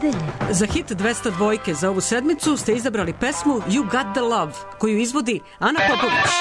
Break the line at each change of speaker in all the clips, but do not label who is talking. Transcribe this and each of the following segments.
nedelje.
Za hit 202 za ovu sedmicu ste izabrali pesmu You Got The Love, koju izvodi Ana Popović.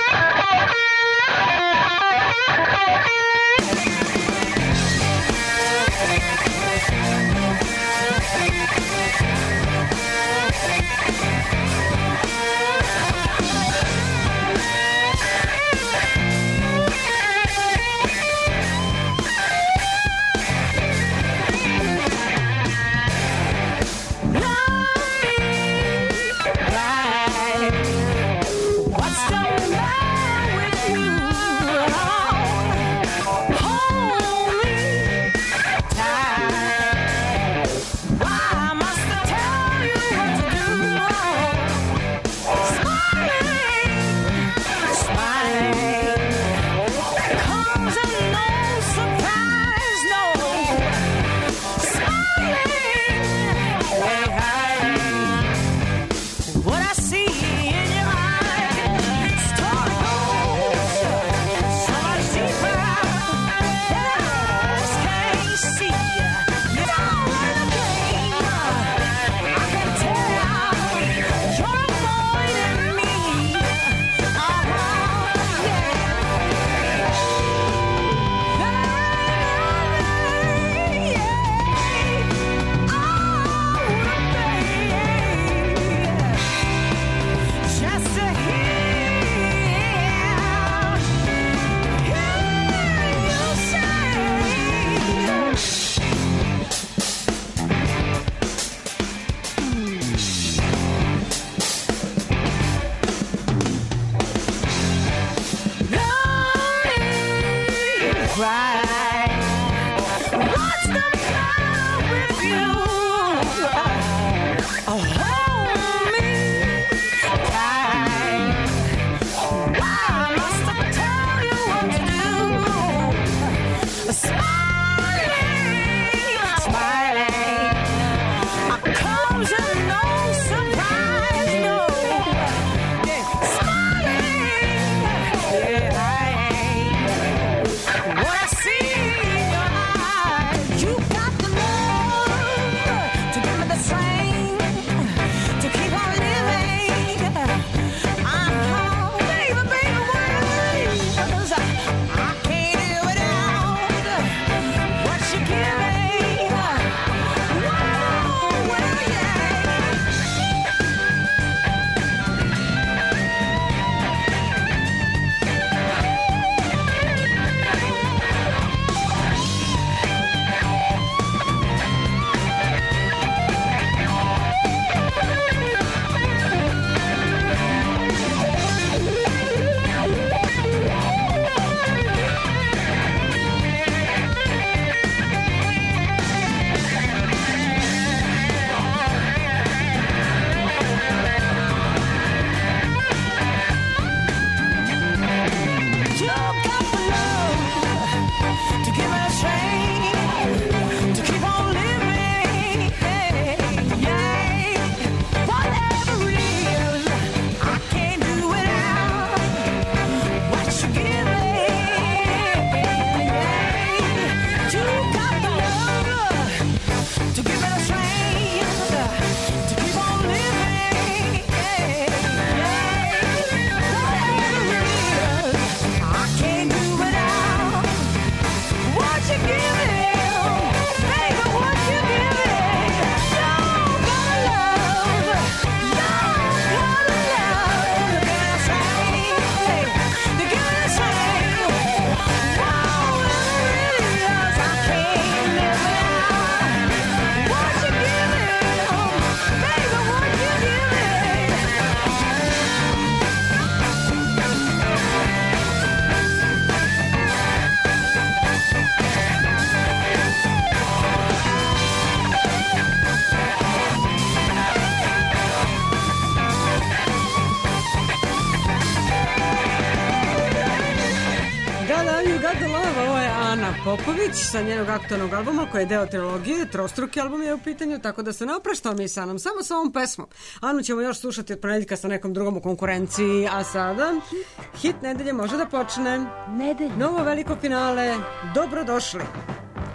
Popović sa njenog aktualnog albuma koji je deo trilogije, trostruki album je u pitanju, tako da se ne opraštao mi sa nam, samo sa ovom pesmom. Anu ćemo još slušati od ponedjeljka sa nekom drugom u konkurenciji, a sada hit nedelje može da počne.
Nedelje.
Novo veliko finale, dobrodošli.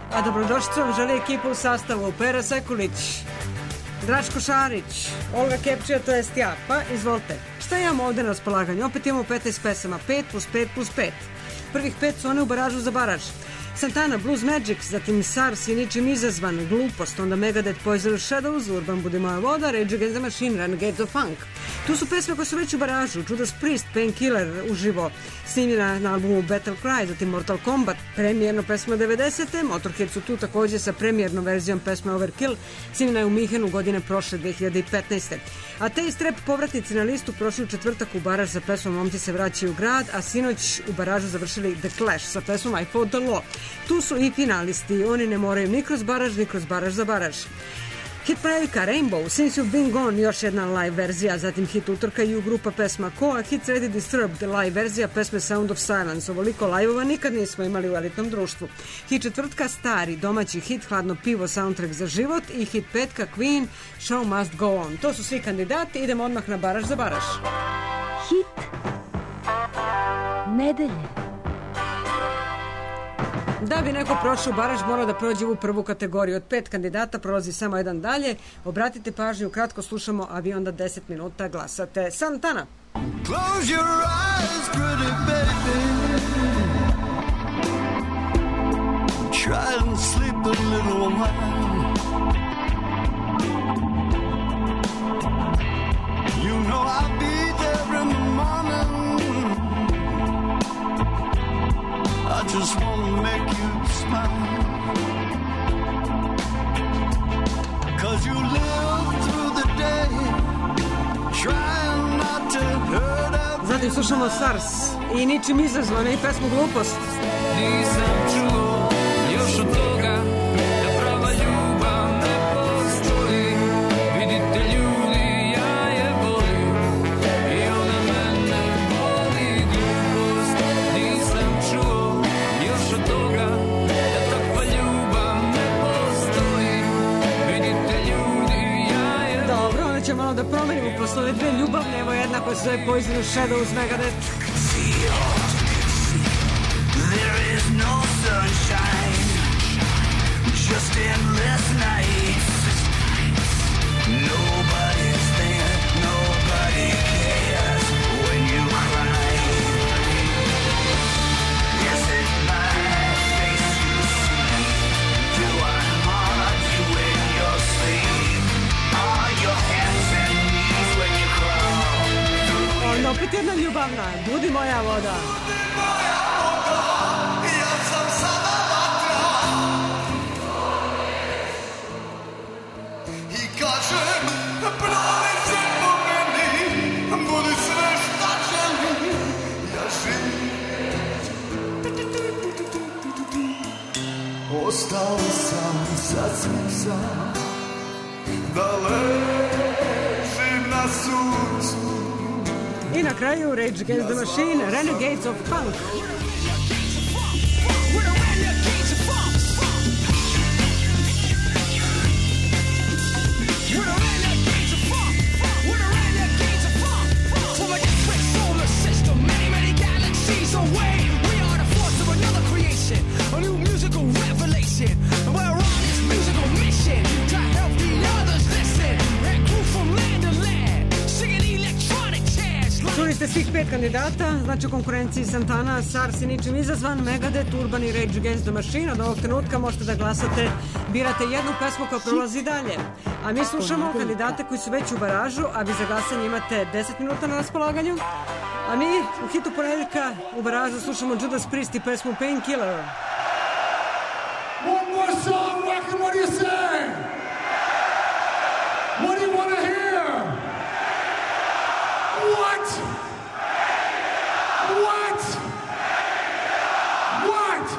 a dobrodošlicu vam želi ekipa u sastavu Pera Sekulić, Draško Šarić, Olga Kepčija, to jest ja. Pa izvolite, šta imamo ovde na raspolaganju? Opet imamo 15 pesama, 5 plus 5 plus 5. Prvih 5 su one u baražu za baraž. Santana, Blues Magic, zatim Sars i ničim izazvan, Glupost, onda Megadeth, Poisonous Shadows, Urban Budi moja voda, Rage Against the Machine, Renegades of Funk. Tu su pesme koje su već u baražu, Judas Priest, Painkiller, uživo, snimljena na albumu Battle Cry, zatim Mortal Kombat, premijerno pesma 90. Motorhead su tu takođe sa premijernom verzijom pesme Overkill, snimljena je u Mihenu godine prošle 2015. A te istrep povratnici na listu prošli u četvrtak u baraž sa pesmom Momci se vraćaju u grad, a sinoć u baražu završili The Clash sa pesmom I Fought the Law. Tu su i finalisti, oni ne moraju ni kroz baraž za baraž. Hit pravika Rainbow, Since You've Been Gone, još jedna live verzija, zatim hit utorka i u grupa pesma Ko, a hit sredi Disturbed, live verzija pesme Sound of Silence. Ovoliko live-ova nikad nismo imali u elitnom društvu. Hit četvrtka stari, domaći hit Hladno pivo, soundtrack za život i hit petka Queen, Show Must Go On. To su svi kandidati, idemo odmah na baraž za baraž.
Hit nedelje.
Da bi neko prošao baraž, mora da prođe u prvu kategoriju. Od 5 kandidata prolazi samo jedan dalje. Obratite pažnju, kratko slušamo, a vi onda 10 minuta glasate. Santana.
Close your eyes, pretty baby. Try and sleep a little while. You know I'll be there in the morning. I just want to make you smile. 'Cause you live through the day trying not to hurt us.
Zatim slušamo Sars i ničim izazvane i pesmu Glupost.
Nisam čuo još od toga da prava ljubav ne postoji. Vidite ljudi, ja je volim i ona mene voli. Glupost, nisam čuo još od toga da takva ljubav ne postoji. Vidite ljudi, ja je volim.
Dobro, onda ćemo malo da promenimo posle ove dve ljubavne, evo jedna koja se zove Poisonous Shadows, Megadeth.
There is no sunshine, just endless nights. Nobody's there, nobody cares when you cry. Is it my face you see? Do I haunt you in your sleep? Are your hands and knees when you crawl through?
Onda opet jedna ljubavna, Budi moja voda.
Ostao sam sasvim sam, da ležim na suncu.
I na kraju Rage Against the Machine, Renegades of Funk. Čuli ste svih 5 kandidata, znači u konkurenciji Santana, Sars i ničim izazvan, Megadeth, Urban i Rage Against the Machine. Od ovog trenutka možete da glasate, birate jednu pesmu koja prolazi dalje. A mi slušamo kandidate koji su već u baražu, a vi za glasanje imate 10 minuta na raspolaganju. A mi u hitu ponedeljka u baražu slušamo Judas Priest i pesmu Painkiller.
One more song, Wacken, what do you say? What do you want to hear? What? What? What?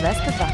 202.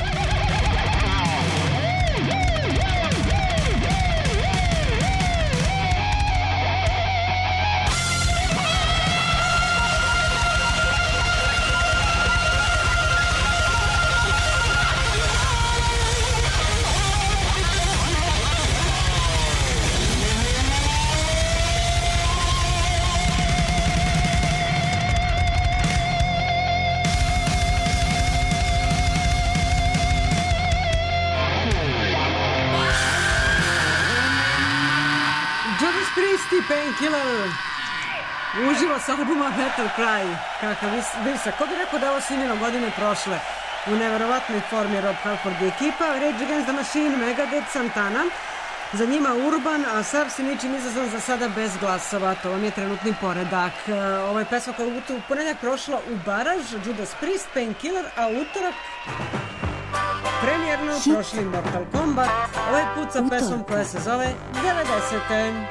Judas Priest i Painkiller uživo sa albuma Metal Cry. Kakav visak. Ko bi rekao da je ovo snimljeno godine prošle u neverovatnoj formi Rob Halford i ekipa. Rage Against the Machine, Megadeth, Santana. Za njima Urban, a Sav si ničim izazvan za sada bez glasova. To vam je trenutni poredak. Ovo je pesma koja je u ponedjeljak prošla u baraž. Judas Priest, Painkiller, a utorak premijerno prošli Mortal Kombat. Ovaj put sa pesmom koja se zove 90.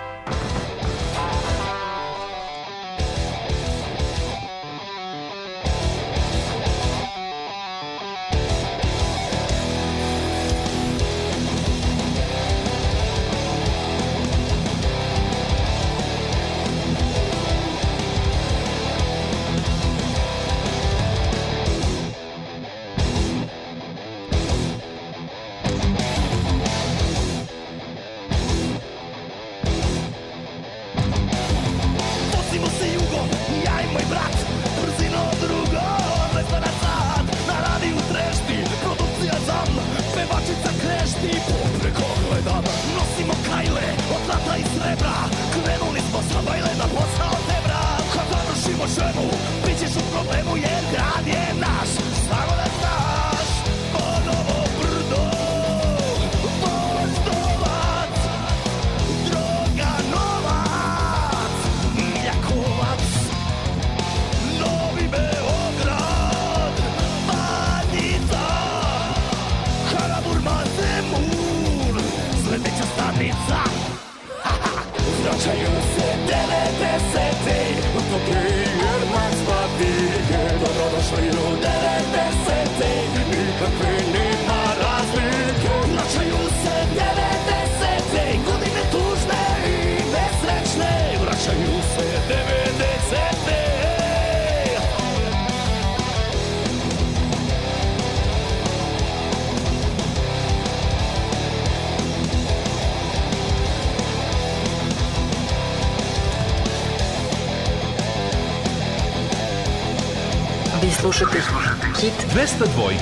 Slušajte hit
202.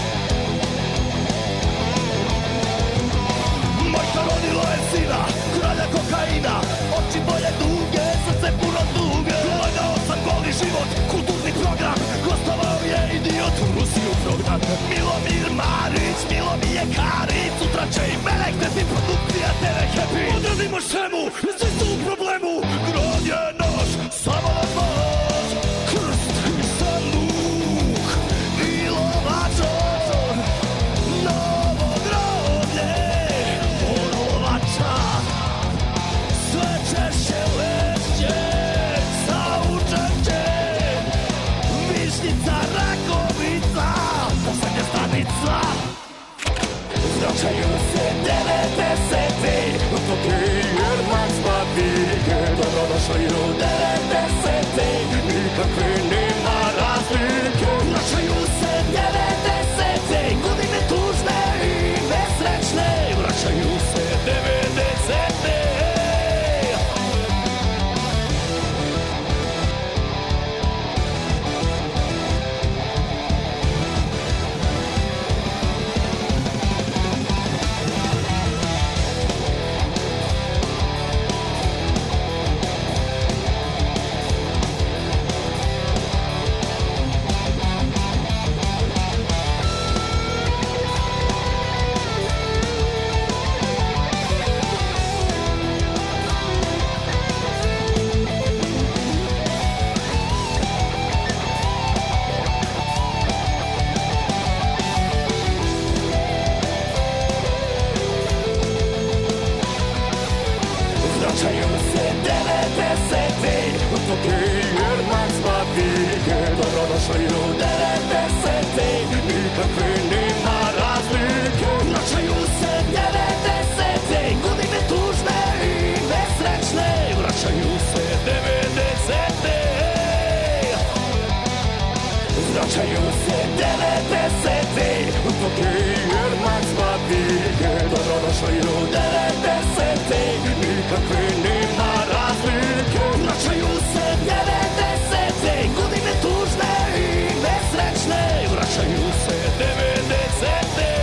Majka rodila je sina, kralja kokaina, oči boje duge, srce puno tuge. Gledao sam goli život, kulturni program, gostovao je idiot, Rusiju program. Milomir Marić, Milomije Karić, sutra će i mene hteti produkcija TV Happy. Odradimo šemu, svi su u problemu, grad je naš, samo na moć, krst i sanduk i lovačor, novo groblje, orlovača, sve češće lešće, saučešće, Višnjica, Rakovica, poslednja stanica. Vraćaju se 90-ti, dok je Jermak spavike, dobrodošli u 90-ti, nikakve nema razlike. Vraćaju se 90-ti, godine tužne i nesrećne, vraćaju se 90-ti. Vraćaju se 90-ti, dok je Jermak spavike, dobrodošli u 90-ti, nikakve nema vraćaju se 90-ti, uspokoj jer maksima vike, dobrodošli u 90-ti, nikakve nema razlike. Vraćaju se 90-ti, godine tužne i nesrećne, vraćaju se 90-ti.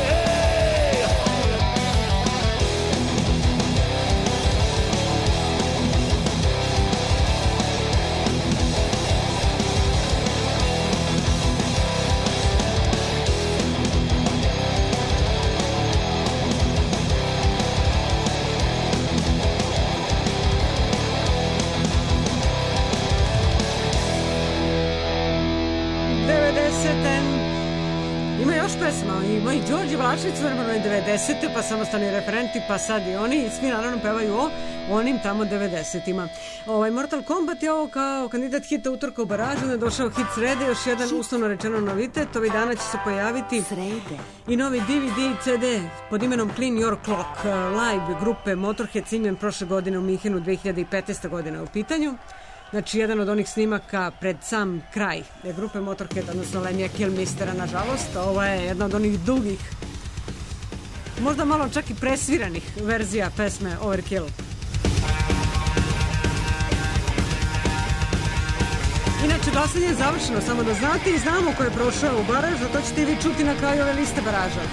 Ima još pesma, ima i Đorđe Vlašić vremeno i 90. pa samostalni referenti, pa sad i oni, i svi naravno pevaju o onim tamo 90-ima. Mortal Kombat je ovo kao kandidat hita utorka u baražu, ne došao hit srede, još jedan uslovno rečeno novitet, ovih dana će se pojaviti i novi DVD i CD pod imenom Clean Your Clock, live grupe Motorhead snimljen prošle godine u Minhenu, 2015. godina u pitanju. Znači, jedan od onih snimaka pred sam kraj grupe Motorhead, odnosno Lemija Kilmistera, nažalost. Ovo je jedna od onih dugih, možda malo čak i presviranih verzija pesme Overkill. Inače, glasanje je završeno, samo da znate i znamo ko je prošao u baražu, to ćete i vi čuti na kraju ove liste baraža.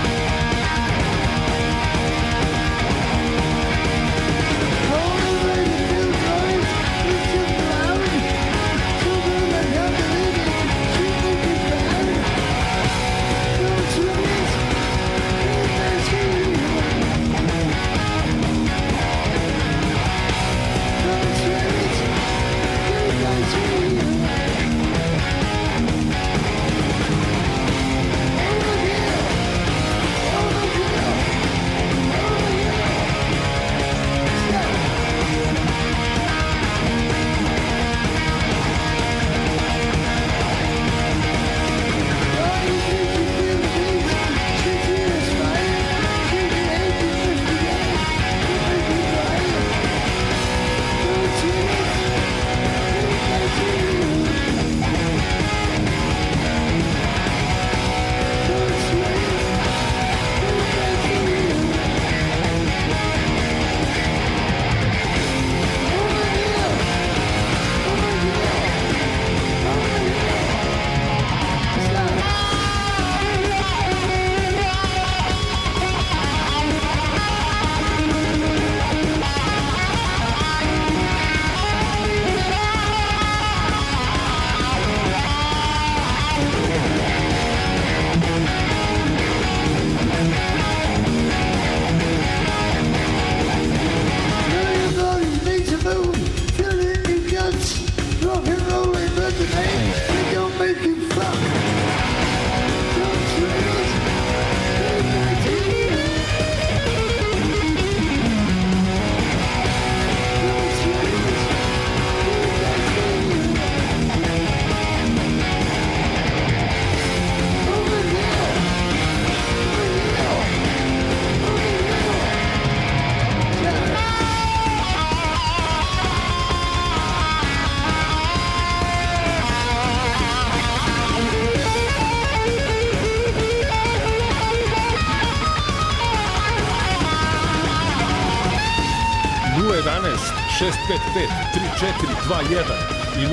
i 011-324-21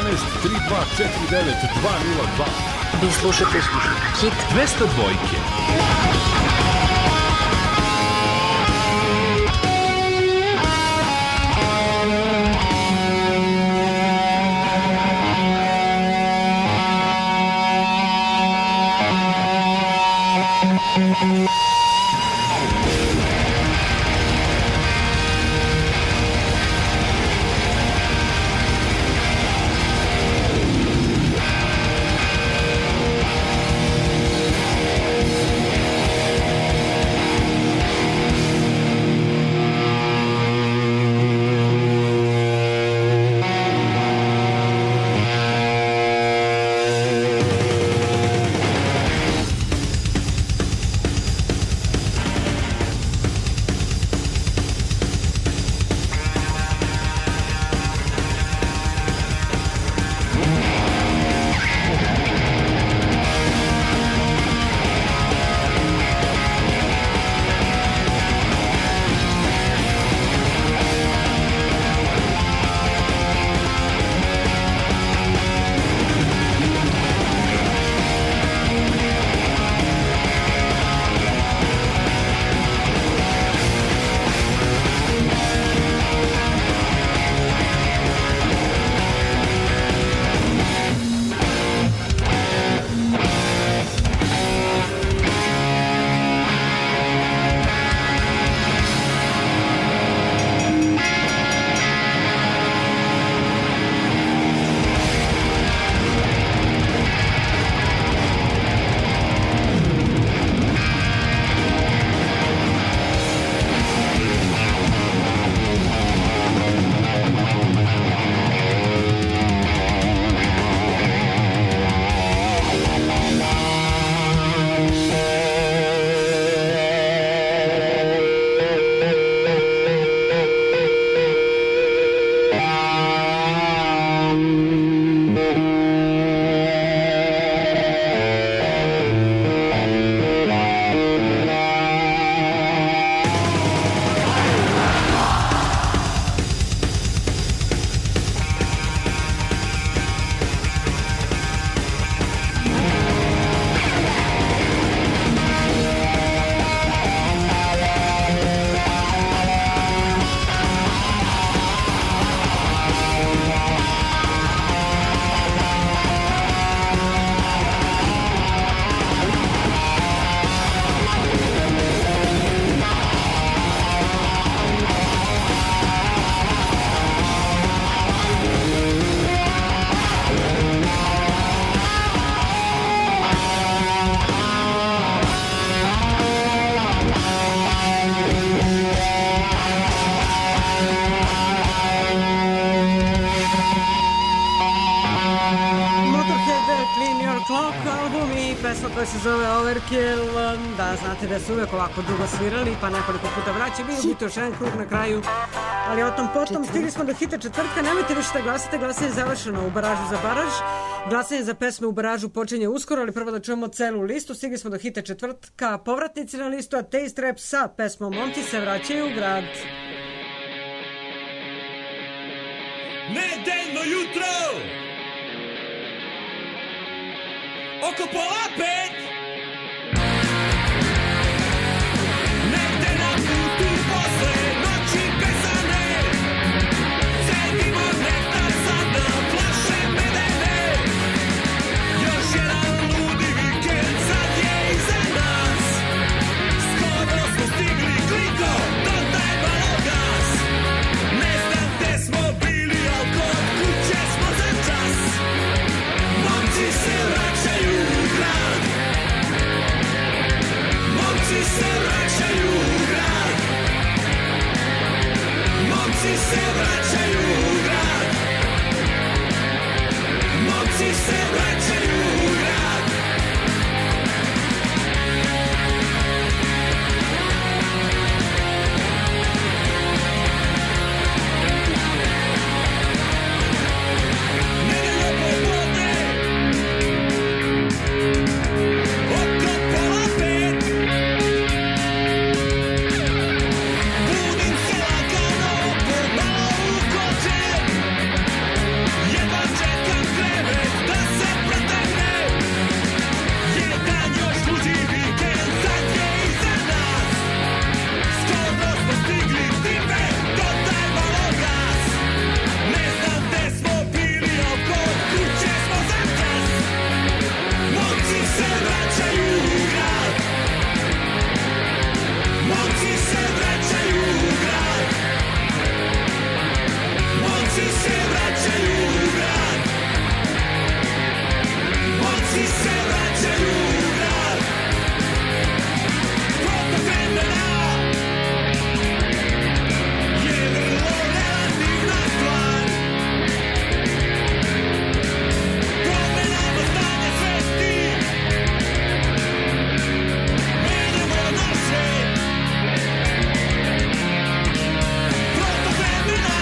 202.
Vi slušate Hit
202.
pesma koja se zove Overkill, da znate da su uvek ovako dugo svirali, pa nekoliko puta vraćaju, bio biti još jedan krug na kraju, ali o tom potom stigli smo do hita četvrtka, nemojte više da glasate, glasanje je završeno u baražu za baraž, glasanje za pesme u baražu počinje uskoro, ali prvo da čujemo celu listu, stigli smo do hita četvrtka, povratnici na listu, a Taste Rap sa pesmom Momci se vraćaju u grad.
Nedeljno jutro oko pola pet, negde na putu posle noći pesane, sedimo nektar sad na flaše medene, još jedan ludi vikend sad je iza nas, skoro smo stigli kliko, dodaj malo gas, ne znam gde smo bili, al kod kuće smo za čas, momci se vraćaju u grad, momci se vraćaju u grad, momci se vraćaju u grad, momci se vraćaju u grad. Nedeljno popodne oko pola pet, budim se lagano, pomalo u kođe, jedva čekam krevet da se pretegne, jedan još luđi vikend sad je iza nas, skoro smo stigli time, dodaj malo gas, ne znam gde smo bili, al kod kuće smo za čas, momci se vraćaju u grad, momci se vraćaju u grad, momci se vraćaju u grad, momci se vraćaju u grad, protok vremena je vrlo relativna stvar, promenamo stanje svesti, menjamo naše, protok vremena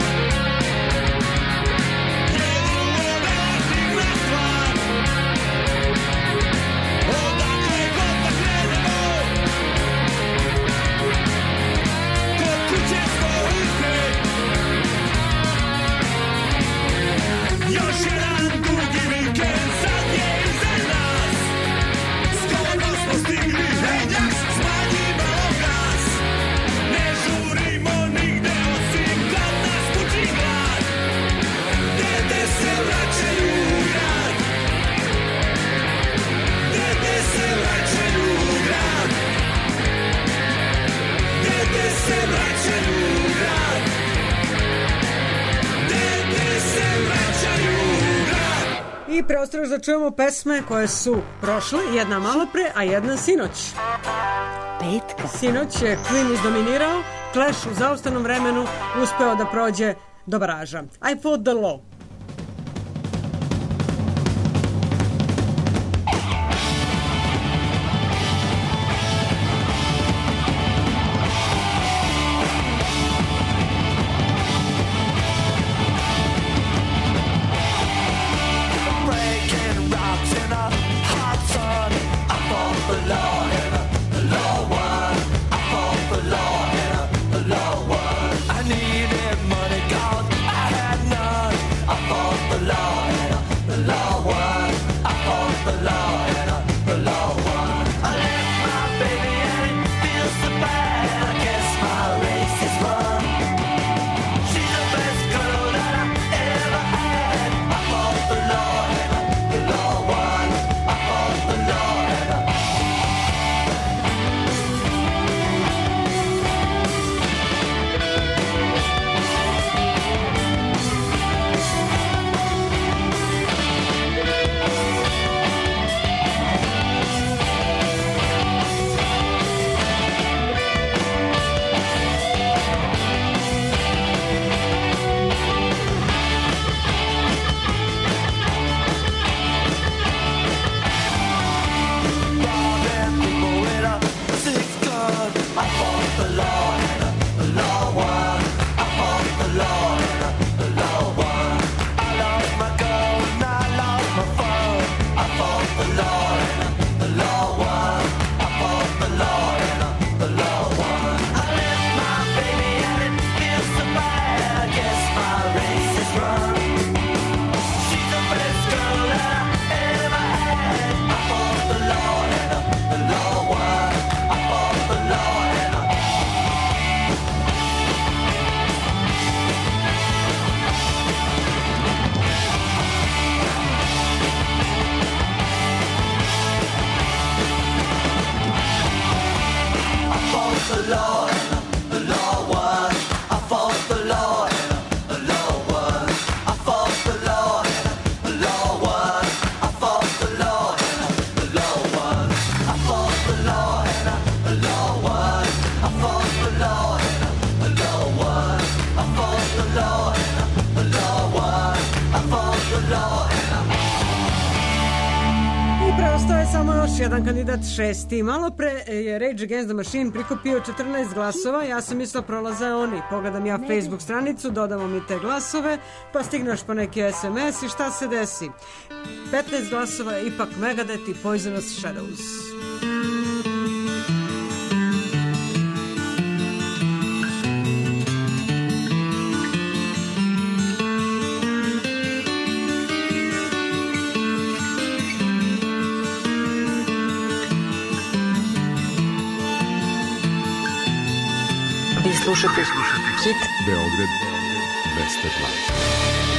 je vrlo relativna stvar, odakle god da krenemo, kod kuće smo uvek, još jedan dugi vikend sad je iza nas, skoro smo stigli, hej jas, smanji malo gas, ne žurimo nigde osim kad nas muči glad, dede se vraćaju u grad, dede se vraćaju u grad, dede se vraćaju u grad, dede se vraćaju u grad.
I preostalo još da čujemo pesme koje su prošle, jedna malo pre, a jedna sinoć.
Petka.
Sinoć je Queen izdominirao, Clash u zaustavnom vremenu uspeo da prođe do baraža. I fought the law.
Breaking rocks in a hot sun. I fought the law and the law won. I fought the law and the law won. I needed money 'cause I had none. I fought the law and the law won. I fought the law and the law won. I left my baby and it feels so bad. I guess my race is run. She's the best girl that I ever had. I fought the law and the law won. I fought the law and
Samo još jedan kandidat, šesti. Malo pre je Rage Against the Machine prikupio 14 glasova. Ja sam mislila prolaze oni. Pogledam ja Facebook stranicu, dodamo mi te glasove, pa stigneš po neki SMS i šta se desi? 15 glasova je ipak Megadeth i Poisonous Shadows.
Slušajte hit
Beograd 202.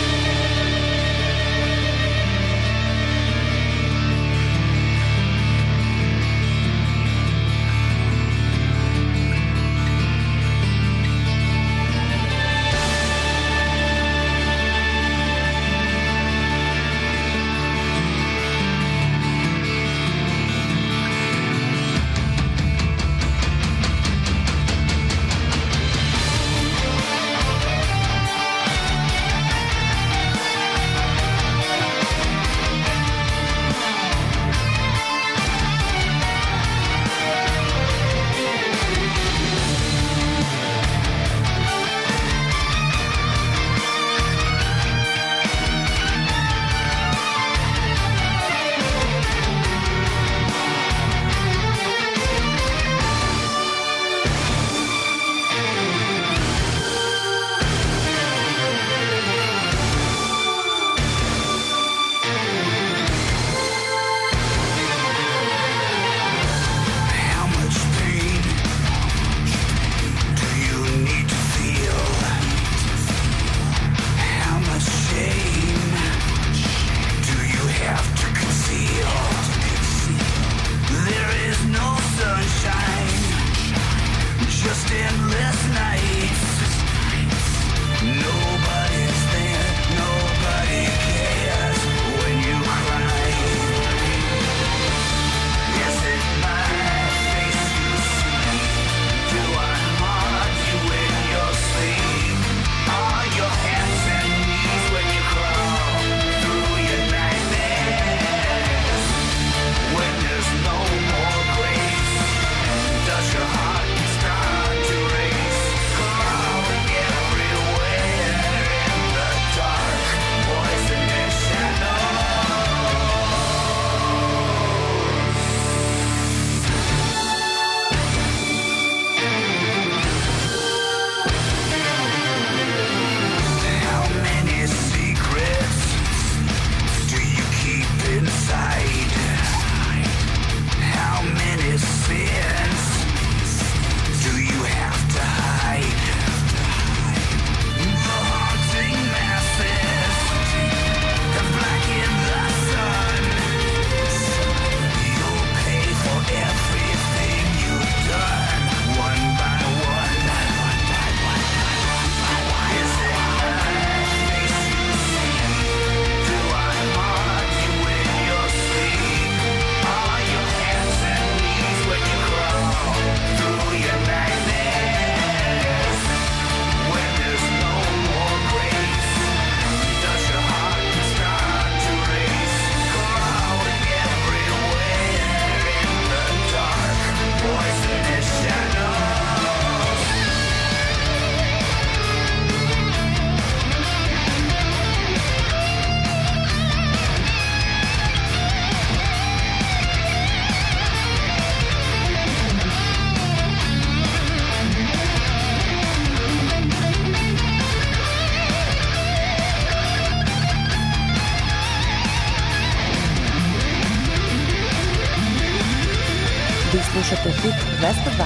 Slušate hit 202.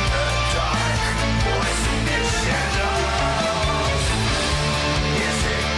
Is it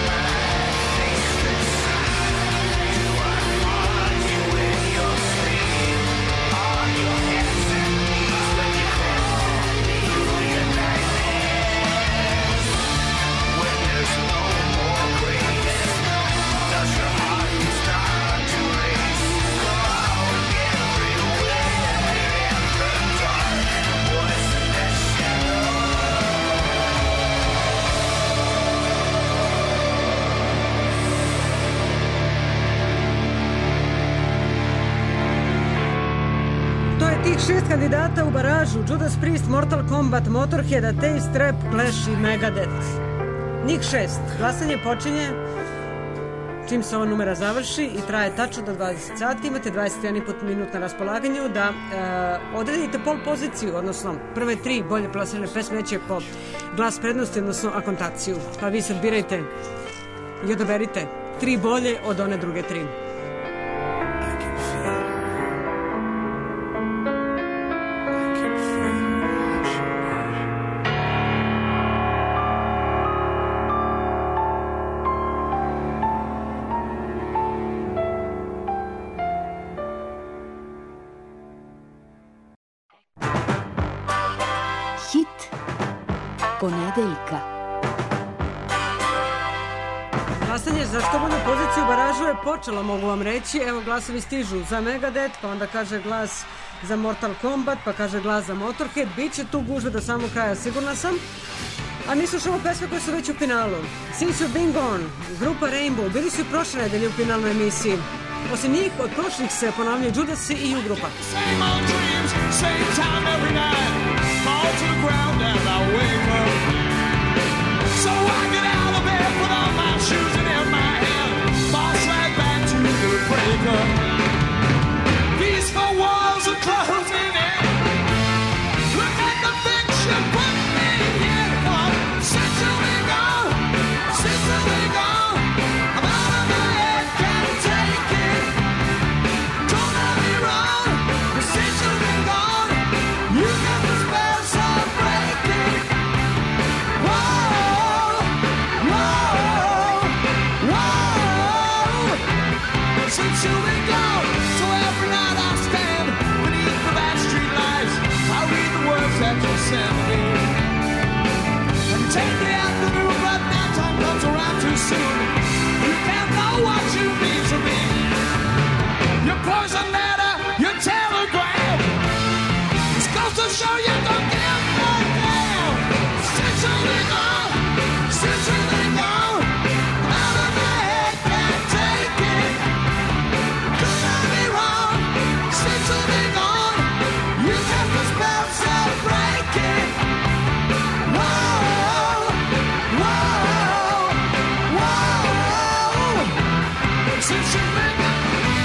Njih 6 kandidata u baražu: Judas Priest, Mortal Kombat, Motorhead, Atheist, Trap, Clash i Megadeth. Njih 6. Glasanje počinje čim se ova numera završi i traje tačno do 20 sati. Imate 21,5 minut na raspolaganju da odredite pol poziciju, odnosno prve 3 bolje plasirane pesme neće po glas prednosti, odnosno akontaciju. Pa vi sad birajte i odaberite 3 bolje od one druge 3.
Ponedeljka.
Glasanje za što bolju poziciju u baražu je počelo, mogu vam reći. Evo, glasovi stižu za Megadeth, pa onda kaže glas za Mortal Kombat, pa kaže glas za Motorhead. Biće tu gužve do samog kraja, sigurna sam. A mi slušamo pesme koje su već u finalu. Since You've Been Gone, grupa Rainbow, bili su i prošle nedelje u finalnoj emisiji. Osim njih, od prošlih se ponavljaju Judasi i U-grupa.
Same old dreams, same time every night. Fall to the ground and I wake up. So I get out of bed, put on my shoes and in my hand. Boss right back to the breaker. These four walls are closing in. Look at the things you put me in for. Since you've been gone, since you've been gone, I'm out of my head, can't take it. Don't let me wrong, but since you've been gone, you got the spell so breaking. Whoa, whoa, whoa. Since you've been gone, so every night I stand beneath the back street lights. I read the words that you send me. And take the afternoon, but that time comes around too soon. You can't know what you mean to me. Your poison letter, your telegram. This goes to show you don't give a damn. Since you've been gone, since you've been gone, I'm out of my head, can't take it. Don't let me wrong, since you've been gone, you got the spell so breaking. Whoa, whoa, whoa. Since you've been gone.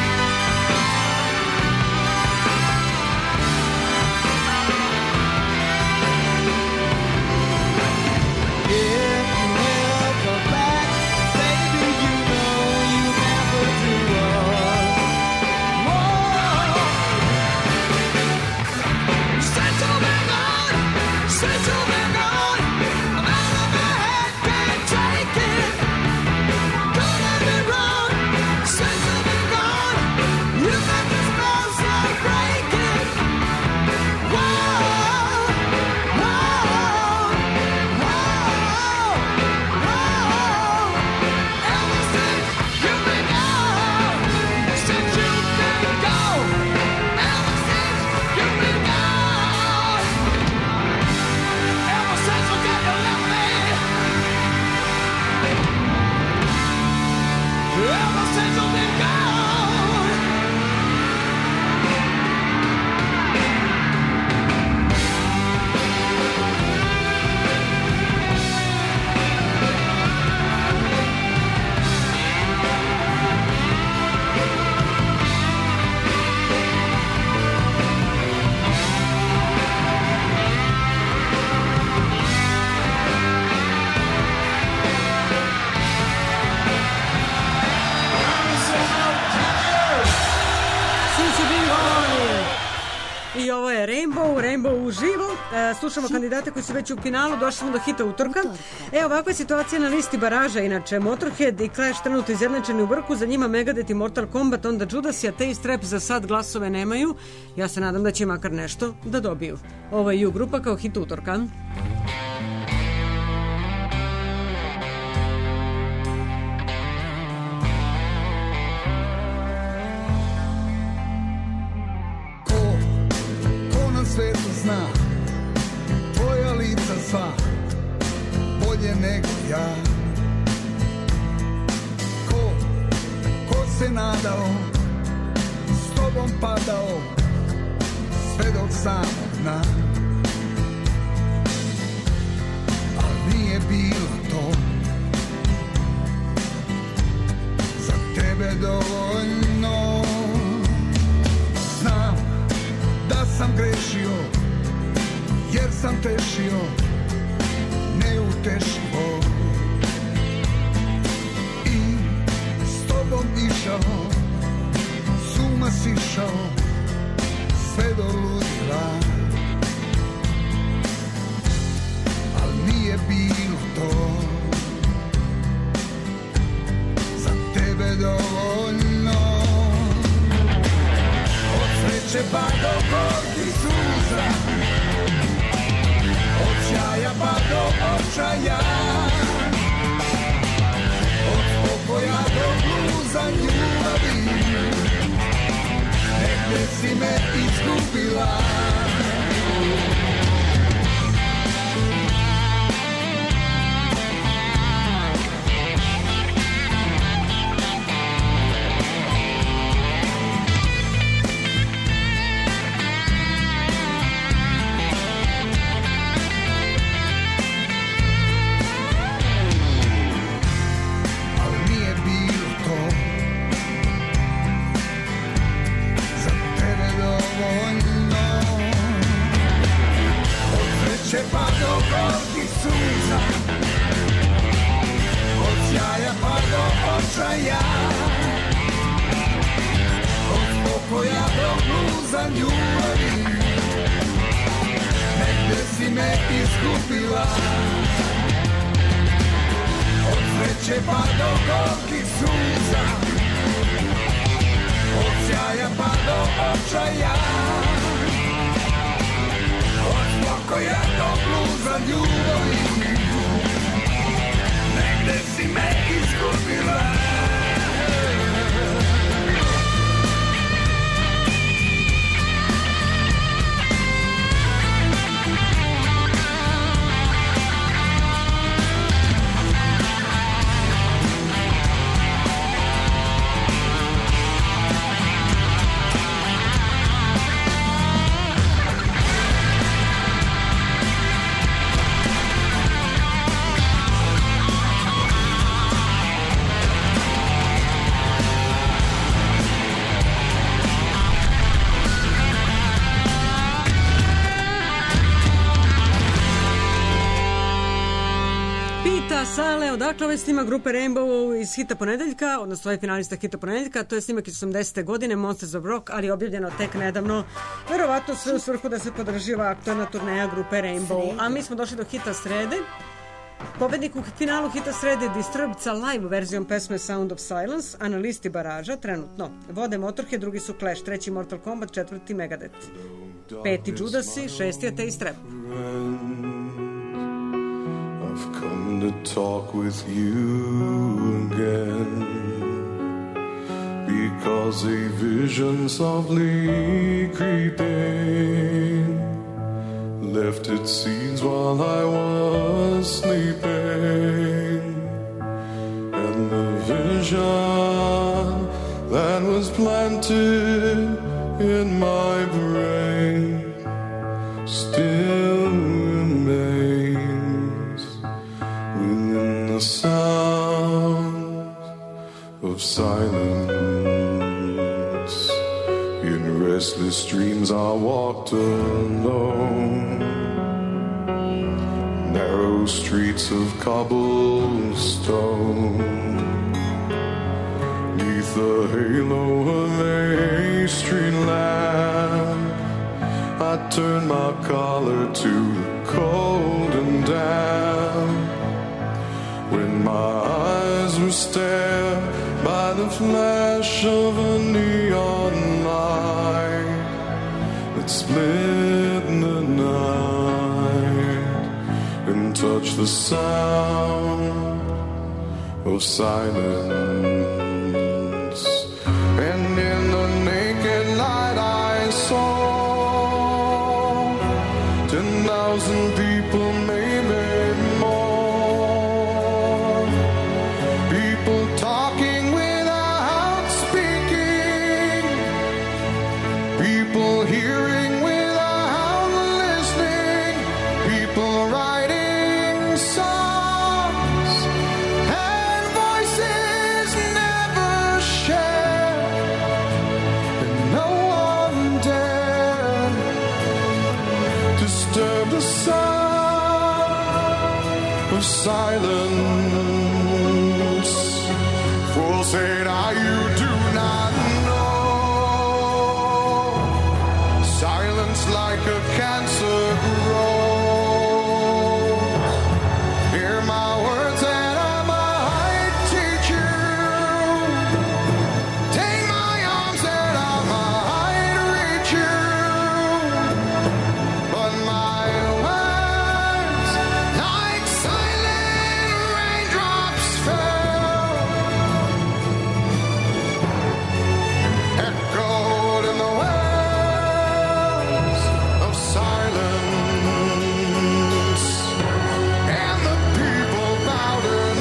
I ovo je Rainbow uživo. Slušamo kandidate koji su već u finalu. Došli smo do hita utorka. Ovakva je situacija na listi baraža. Inače, Motorhead i Clash trenutno izjednačeni u vrhu. Za njima Megadeth i Mortal Kombat. Onda Judas i Atheist Trap za sad glasove nemaju. Ja se nadam da će makar nešto da dobiju. Ovo je U-grupa kao hit utorka.
Svetu zna tvoja lica sva bolje nego ja. Ko se nadao, s tobom padao, sve do samog dna. Al nije bilo to za tebe dovoljno. Znam da sam grešio, jer sam tešio neutešivo i s tobom išao, s uma sišao sve do ludila. Al nije bilo to za tebe dovoljno. Od sreće pa do gorkih suza, od sjaja pa do očaja, od spokoja do bluza ljubavi, negde si me izgubila. Pa do gorkih suza, od sjaja pa do očaja, od spokoja do bluza ljubavi, negde si me izgubila. Od sreće pa do gorkih suza, od sjaja pa do očaja, spokoja do bluza ljubavi, negde si me izgubila.
Sale, odakle ovaj snimak grupe Rainbow iz Hita ponedeljka, odnosno ovaj finalista Hita ponedeljka, to je snimak iz 80. godine, Monsters of Rock, ali objavljeno tek nedavno, verovatno sve u svrhu da se podrži ova aktualna turneja grupe Rainbow. A mi smo došli do Hita srede. Pobednik u finalu Hita srede Disturbed sa live verzijom pesme Sound of Silence, a na listi baraža trenutno vode Motorhead, drugi su Clash, treći Mortal Kombat, četvrti Megadeth, peti Judasi, šesti Atheist Rap.
I've come to talk with you again, because a vision softly creeping left its seeds while I was sleeping, and the vision that was planted in my brain still remains within the sound of silence. In restless dreams I walked alone, narrow streets of cobblestone, neath the halo of a street lamp. I turned my collar to the cold and damp, when my eyes were stared by the flash of a neon light that split the night and touched the sound of silence. And in the naked light I saw 10,000 people, maybe more. People talking without speaking, people hearing without silence. Fools say now you do not know. Silence like a cancer grows. Hear my words and I might teach you. Take my arms and I might reach you. But my words, like silent raindrops, fell, echoed in the wells of silence, and the people bowed and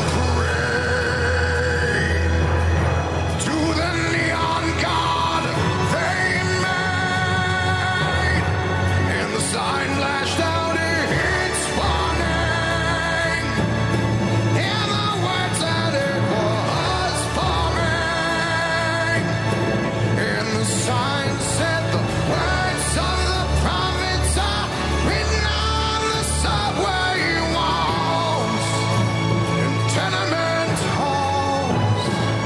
prayed to the neon god they made, and the sign flashed out its warning, and the words that it was forming, and the sign said the words of the prophets are written on the subway walls and tenement halls,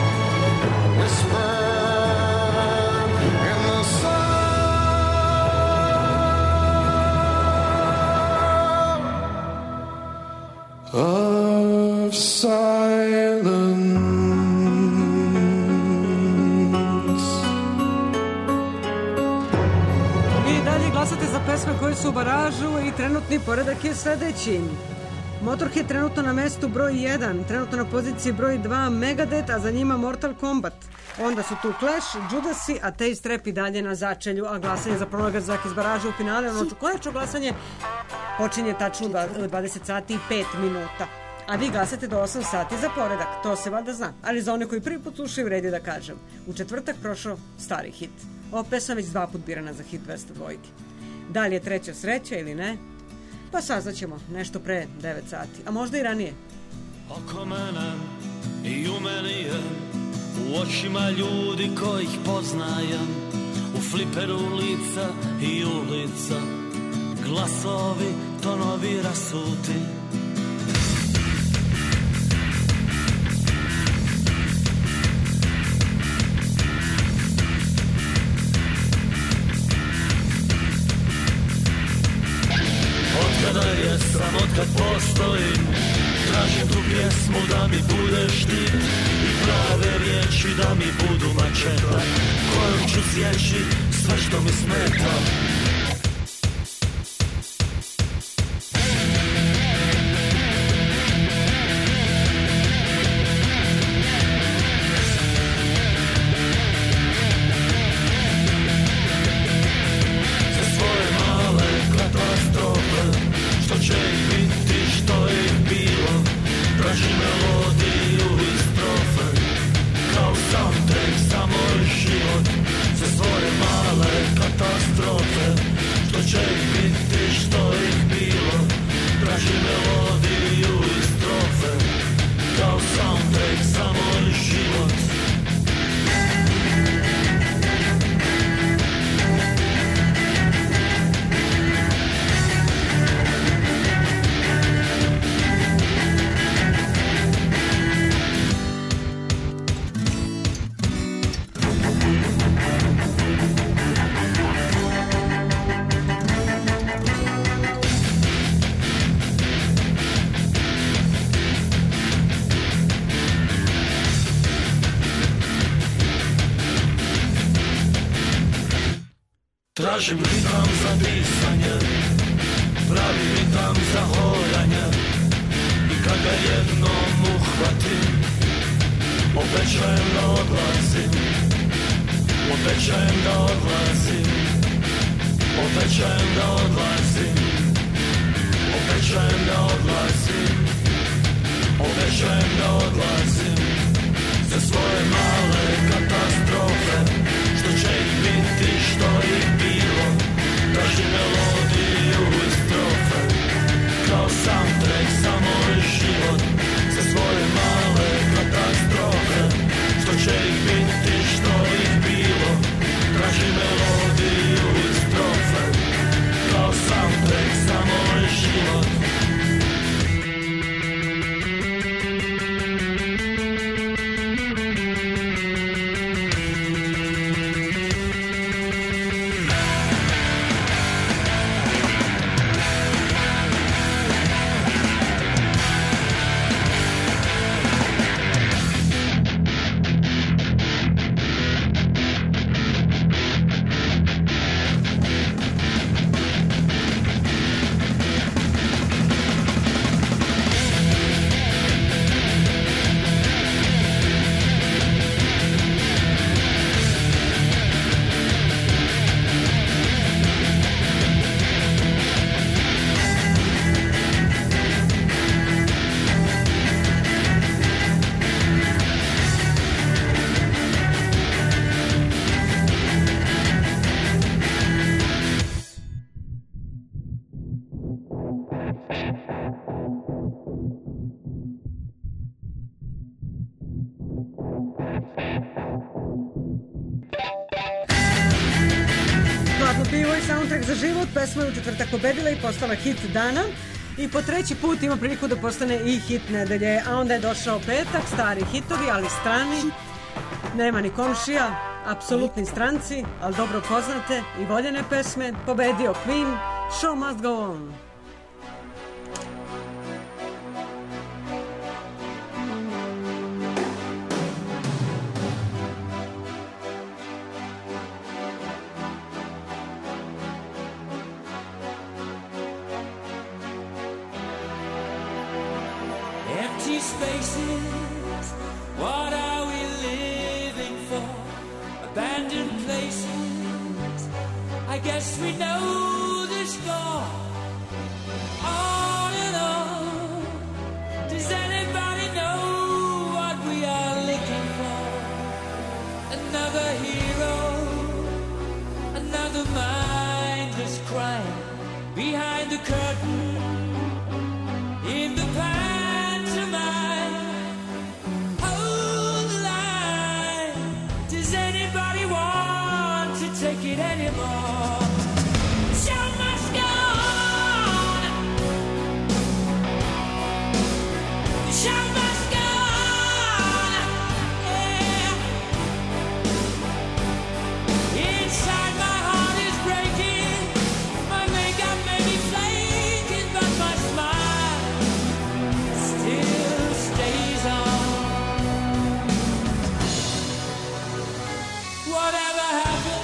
whispered in the sound of silence.
I dalje glasate za pesme koje su u baražu i trenutni poredak je sledeći. Motorhead trenutno na mestu broj 1, trenutno na poziciji broj 2 Megadeth, a za njima Mortal Kombat. Onda su tu Clash, Judasi, a Taste Rap i dalje na začelju, a glasanje za prolazak iz baraža u finale, ono konačno glasanje počinje tačno u 20 sati i 5 minuta. A vi glasate do 8 sati za poredak, to se valjda zna. Ali za one koji prvi put slušaju vredi da kažem. U četvrtak prošao stari hit. Ova pesma već 2 put birana za hit 202. Da li je treća sreća ili ne? Pa saznaćemo nešto pre 9 sati, a možda i ranije.
Oko mene i u meni je, u očima ljudi kojih poznajem, u fliperu lica i ulica, glasovi, tonovi rasuti. Otkada jesam, otkad postojim, tražim tu pjesmu da mi budeš ti i prave riječi da mi budu mačeta kojom ću sjeći sve što mi smeta. Za svoje male katastrofe, što će ih biti, što ih bilo, tražim melodiju i strofe, kao soundtrack za moj život. Za svoje male katastrofe, što će ih biti, što ih bilo, tražim melodiju i strofe, kao soundtrack za moj život. Tražim ritam za disanje, pravi ritam za hodanje, i kad ga jednom uhvatim, obećajem da odlazim, obećajem da odlazim, obećajem da odlazim, obećajem da odlazim, obećajem da odlazim. Za svoje male katastrofe, što će ih biti, što ih bilo, tražim melodiju i strofe, kao soundtrack za moj život. Za svoje male katastrofe, što će ih biti, što ih bilo, tražim melodiju i strofe, kao soundtrack za moj život.
pivo i soundtrack za život. Pesma je u četvrtak pobedila i postala hit dana. I po treći put ima priliku da postane i hit nedelje. A onda je došao petak, stari hitovi, ali strani. Nema ni komšija, apsolutni stranci, ali dobro poznate i voljene pesme. Pobedio Queen, Show Must Go On.
Empty spaces, what are we living for? Abandoned places, I guess we know the score. On and on, does anybody know what we are looking for? Another hero, another mindless crime behind the curtain, in the past. Take it anymore. Show must go on. The show must go on. Yeah. Inside my heart is breaking. My makeup may be flaking, but my smile still stays on. Whatever happens,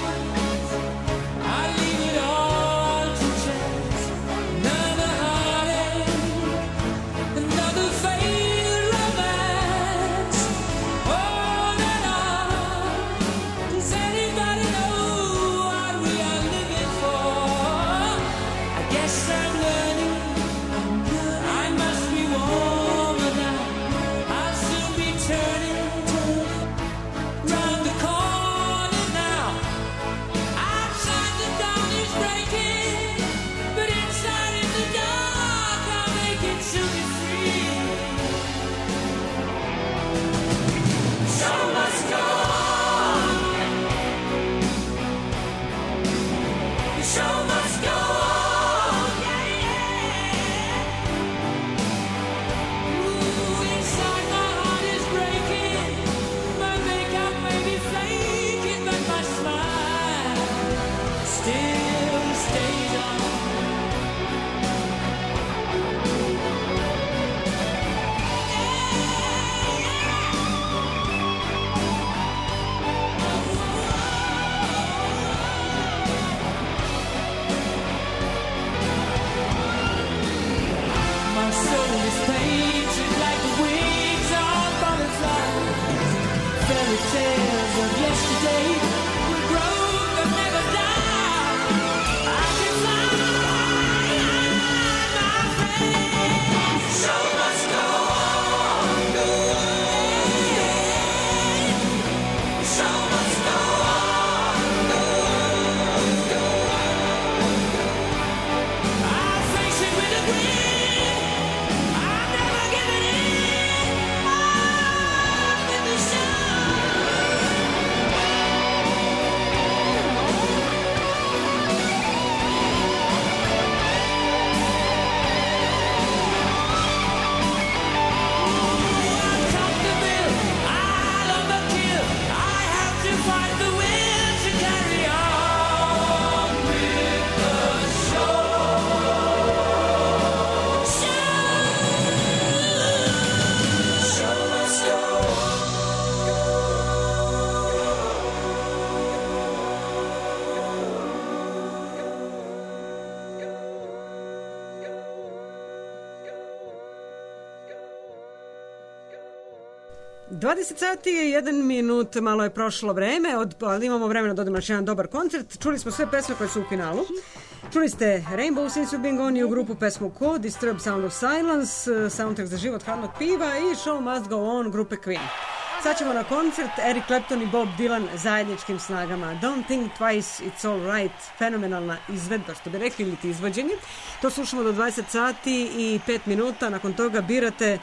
sati i 1 minut, malo je prošlo vreme, ali imamo vremena da odemo na jedan dobar koncert. Čuli smo sve pesme koje su u finalu. Čuli ste Rainbow Since You've Been Gone i u grupu pesmu Ko, Disturbed Sound of Silence, soundtrack za život hladnog piva i Show Must Go On grupe Queen. Sad ćemo na koncert Eric Clapton i Bob Dylan zajedničkim snagama. Don't Think Twice, It's All Right, fenomenalna izvedba, što bi rekli, ili ti izvođenje. To slušamo do 20 sati i 5 minuta, nakon toga birate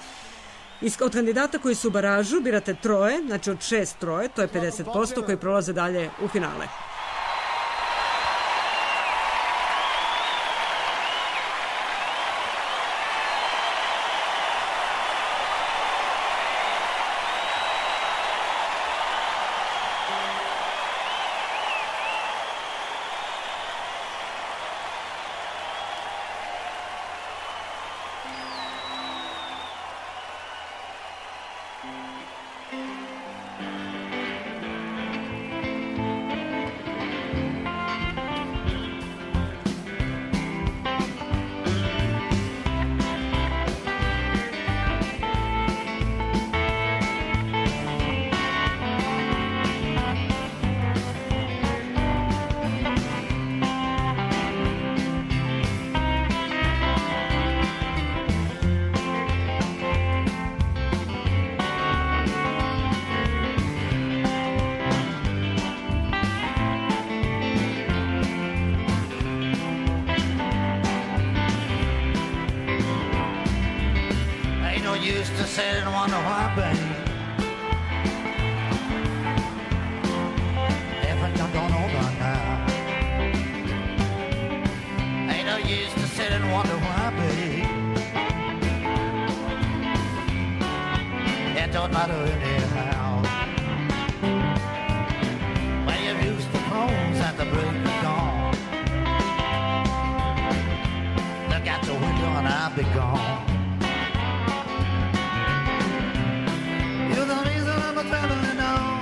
od kandidata koji su u baražu, birate troje, znači od 6 troje, to je 50%, koji prolaze dalje u finale.
used to sit and wonder why, babe. If I don't know by now. Ain't no use to sit and wonder why, babe. It don't matter anyhow. When you've used the phones at the break of dawn. Look out the window and I'll be gone. You're the reason I'm traveling on.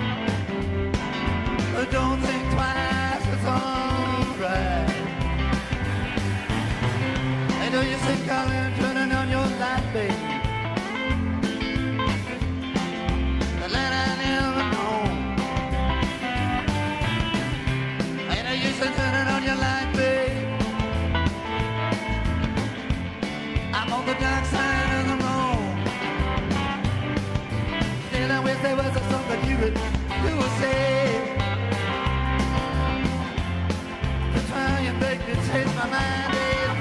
But don't think twice, it's alright. I know you see color turning on your light, baby. The light I never know. I know you see turning on your light, baby. I'm on the dark side of the road. Still I wish there was a song that you would say. To try and make me change my mind.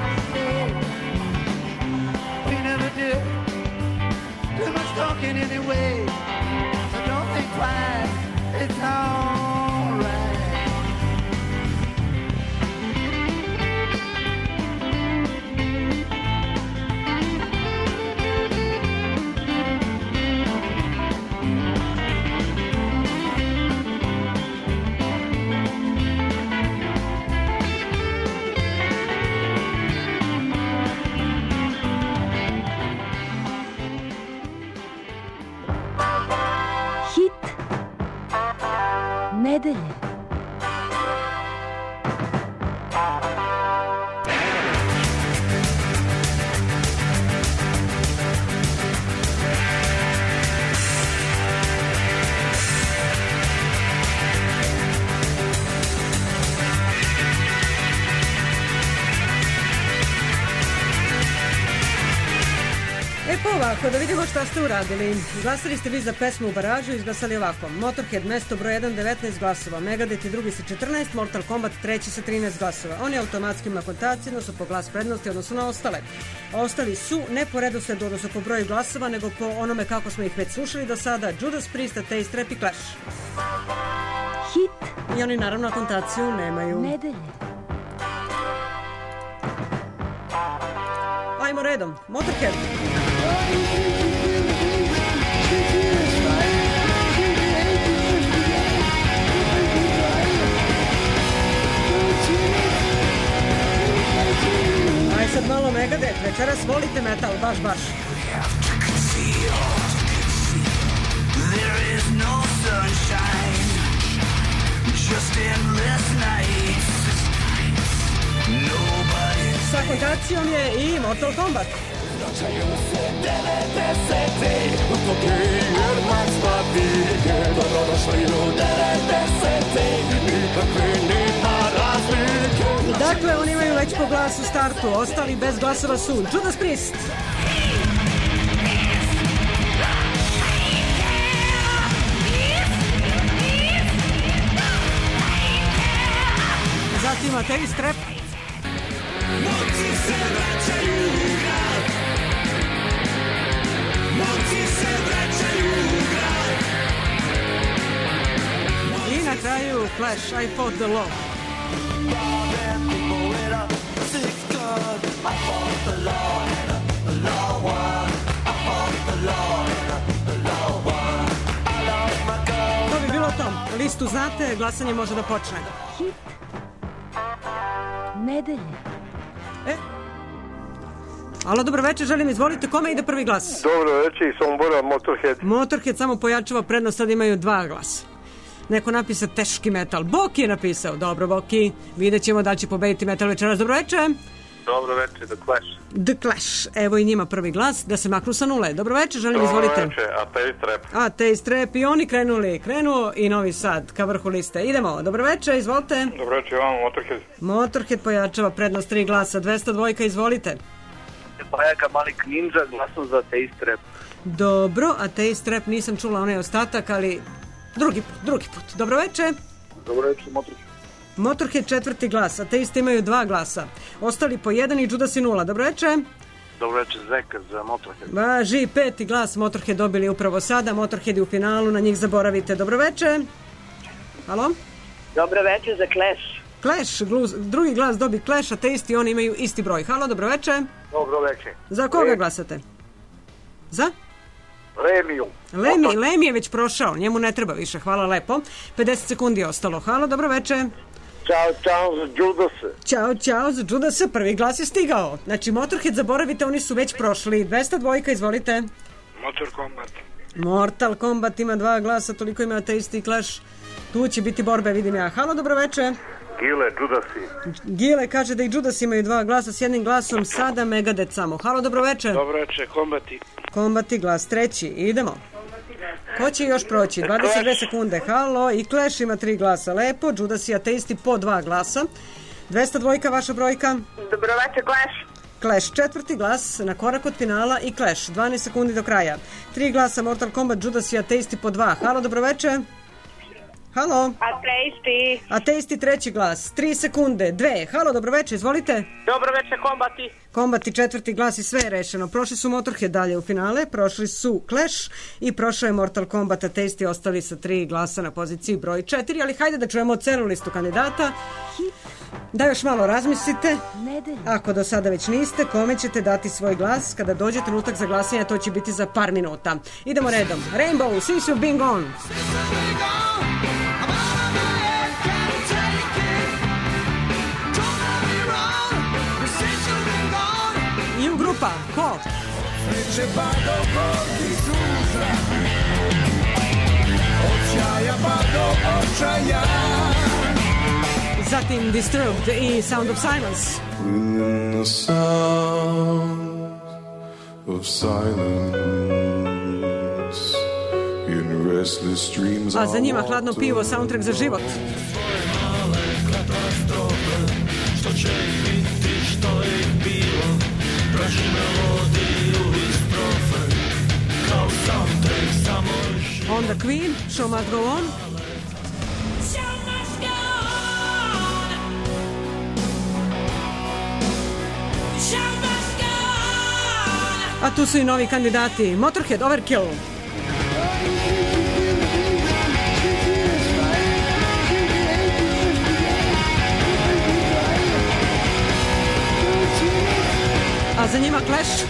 We never did too much talking anyway. So don't think twice, it's alright.
Nedelje.
Pa ovako, da vidimo šta ste uradili. Glasali ste vi za pesmu u baražu, izglasali ovako. Motorhead mesto broj 1, 19 glasova. Megadeth je drugi sa 14, Mortal Kombat treći sa 13 glasova. Oni automatskim akontacijama su po glas prednosti odnosno na ostale. Ostali su ne po redosledu odnosno po broju glasova, nego po onome kako smo ih već slušali do sada. Judas Priest, Atheist, Rap i Clash.
Hit.
I oni naravno akontaciju nemaju.
Nedelje.
Ajmo redom. Motorhead. Aj sad malo Megadeth, večeras volite metal, baš.
There is no sunshine, just endless nights. Nobody.
Sa akontacijom je i Mortal Kombat.
Vraćaju se 90-ti, jer mačka vike, dobrodošli u 90-ti, nikakve nema razlike.
Dakle, oni imaju već po glasu startu, ostali bez glasova su Judas Priest. Zatim Atheist, Rap.
Momci se vraćaju u grad. Momci se vraćaju u grad.
I na kraju Clash, I Fought the Law. To bi bilo to. Listu znate, glasanje može da počne.
Hit. Nedelje.
Alo, dobro večer, želim, izvolite, kome ide prvi glas?
Dobro večer, iz Sombora, Motorhead.
Motorhead samo pojačava prednost, sad imaju 2 glasa. Neko napisao teški metal. Boki je napisao. Dobro, Boki, vidjet ćemo da će pobediti metal večeras. Dobro večer.
Dobro večer, The Clash.
The Clash, evo i njima prvi glas, da se maknu sa nule. Dobro večer, želim, izvolite.
Dobro večer, Atheist Rap.
Atheist Rap i oni krenuo i Novi Sad ka vrhu liste. Idemo, dobro večer, izvolite.
Dobro večer, vam Motorhead.
Motorhead pojačava prednost 3 glasa, 202, izvolite.
Pajaka Malik Ninja, glasom za Atheist Rap.
Dobro, Atheist Rap nisam čula onaj ostatak, ali drugi put. Dobro večer.
Dobro večer, Motorhead.
Motorhead 4. glas, Atheisti imaju 2 glasa. Ostali po 1 i Judas i 0. Dobro večer.
Dobro večer, Zeka za Motorhead.
Važi, peti glas Motorhead dobili upravo sada. Motorhead je u finalu, na njih zaboravite. Dobro večer. Halo?
Dobro večer za Clash.
Clash, drugi glas dobi Clash, a te isti, oni imaju isti broj. Halo, dobro večer.
Dobro večer.
Za koga glasate? Za?
Lemiju.
Lemi je već prošao, njemu ne treba više, hvala lepo. 50 sekundi je ostalo. Halo, dobro večer.
Ćao za Judase.
Ćao za Judase, prvi glas je stigao. Znači, Motorhead zaboravite, oni su već prošli. 202, izvolite. Mortal Kombat ima 2 glasa, toliko ima Atheisti i Clash. Tu će biti borbe, vidim ja. Halo, dobro večer.
Gile, Judasi.
Gile kaže da i Judas imaju 2 glasa s jednim glasom, sada Megadeth samo. Halo, dobro večer.
Dobro večer, Kombati.
Kombati, glas treći, idemo. Ko će još proći? 22 sekunde. Halo, i Clash ima 3 glasa. Lepo, Judas i Atheisti po 2 glasa. 202, vaša brojka.
Dobro večer, Clash.
Clash, četvrti glas, na korak od finala i Clash, 12 sekundi do kraja. 3 glasa Mortal Kombat, Judas i Atheisti po 2. Halo, dobro večer. Halo. Atheisti, treći glas, 3 sekunde, 2. Halo, dobro večer, izvolite.
Dobro večer, Kombati.
Kombati, četvrti glas i sve je rešeno. Prošli su Motorhead dalje u finale, prošli su Clash i prošao je Mortal Kombat. Atheisti ostali sa 3 glasa na poziciji broj 4, ali hajde da čujemo celu listu kandidata. Da još malo razmislite. Ako do sada već niste, kome ćete dati svoj glas? Kada dođe trenutak za glasanje, to će biti za par minuta. Idemo redom. Rainbow, Since You've Been Gone. I u grupa, ko? Zatim Disturbed i Sound of Silence.
In the sound of silence, in restless dreams.
A za njima Hladno pivo, soundtrack za život.
Što će biti, što je bilo, traži melodiju iz strofe, kao soundtrack samo život.
Onda Queen, Show Must Go On. A tu su i novi kandidati. Motorhead, Overkill. A za njima Clash.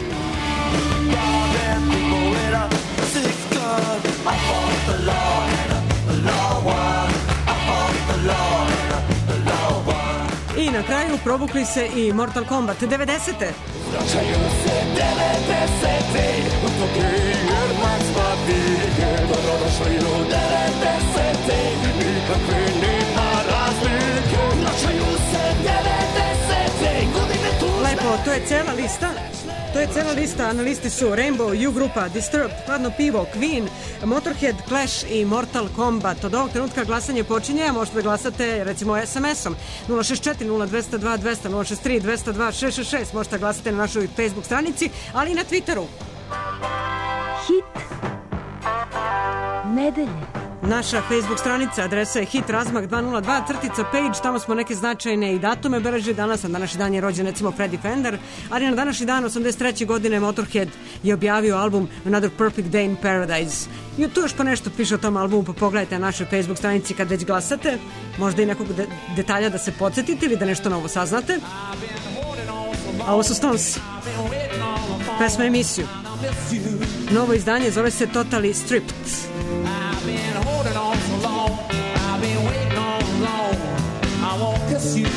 I na kraju probukli se i Mortal Kombat 90.
Vraćaju se 90-te, u toge jer mac papirike, dobrodošli u 90-te, nikakve nema razlike. Vraćaju se 90-te, godine tu.
Lepo, to je cela lista. To je cela lista, na listi su Rainbow, U grupa, Disturbed, Hladno pivo, Queen, Motorhead, Clash i Mortal Kombat. Od ovog trenutka glasanje počinje, a možete da glasate recimo SMS-om 064 0202 200 063 202 666, možete da glasate na našoj Facebook stranici, ali i na Twitteru.
Hit nedelje.
Naša Facebook stranica, adresa je Hit Razmak 202-page, tamo smo neke značajne i datume beležili danas. Na današnji dan je rođen recimo Freddie Fender, ali na današnji dan 83. godine Motorhead je objavio album Another Perfect Day in Paradise. I tu još pa nešto piše o tom albumu, pa pogledajte na našoj Facebook stranici kad već glasate, možda i nekog detalja da se podsjetite ili da nešto novo saznate. A ovo su Stones, pesma Emisiju. Novo izdanje zove se Totally Stripped.
Been holding on so long, I've been waiting all along, I won't kiss you.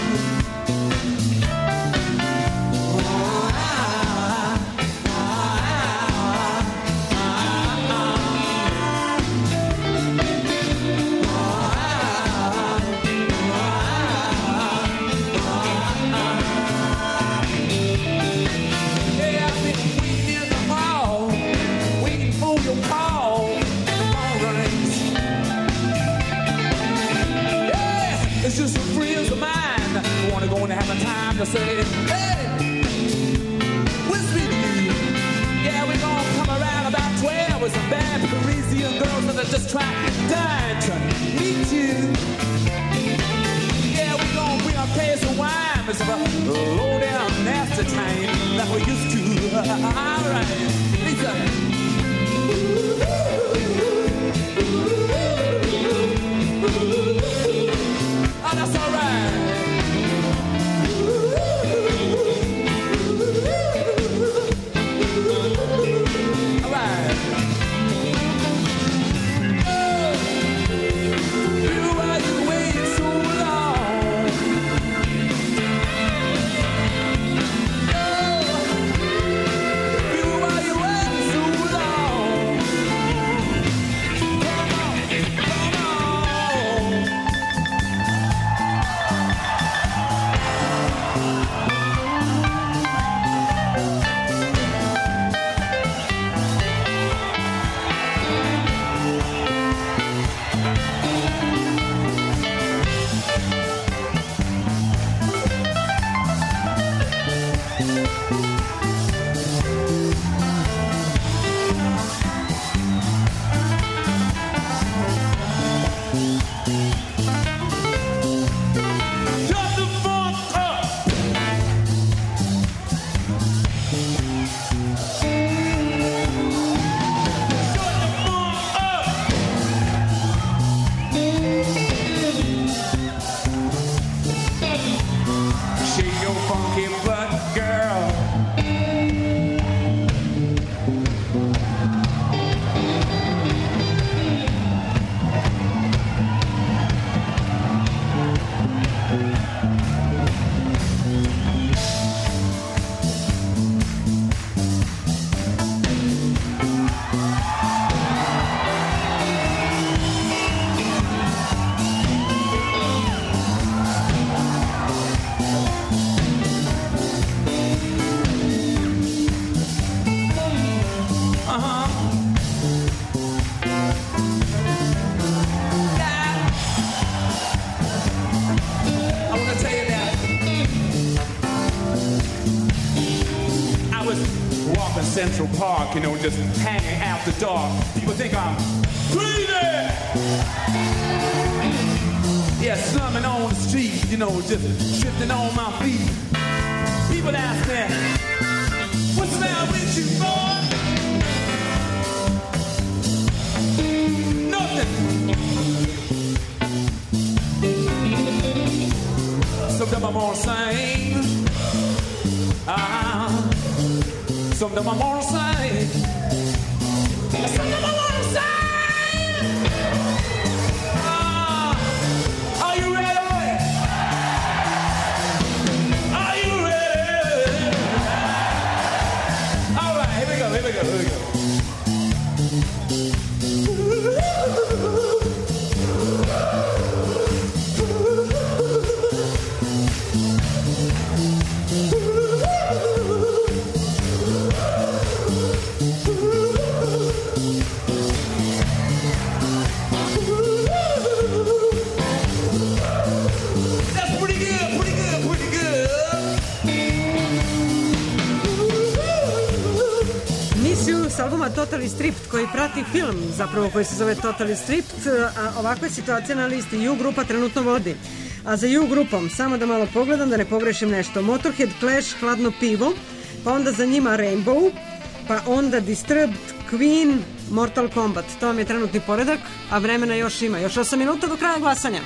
Yeah, I've been waiting in the hall, waiting for your call. It's just some friends of mine who wanna go and have a time to say, hey, what's with you? Yeah, we're gonna come around about 12 with some bad Parisian girls that are just dying to meet you. Yeah, we're gonna bring a case of wine, it's a low down nasty time like we used to.
Central Park, you know, just hanging after dark. People think I'm crazy. Yeah, slumming on the street, you know, just drifting on my feet. People ask me, what's the matter with you, boy? Nothing. Sometimes I'm gonna sing. Sometimes I'm gonna sing. Sometimes I'm gonna sing. Are you ready? Are you ready? All right, here we go, here we go, here we go.
Albuma Totally Stripped koji prati film zapravo koji se zove Totally Stripped, a ovakva je situacija na listi. U grupa trenutno vodi, a za U grupom samo da malo pogledam da ne pogrešim nešto: Motorhead, Clash, Hladno pivo, pa onda za njima Rainbow, pa onda Disturbed, Queen, Mortal Kombat. To vam je trenutni poredak, a vremena još ima, još 8 minuta do kraja glasanja.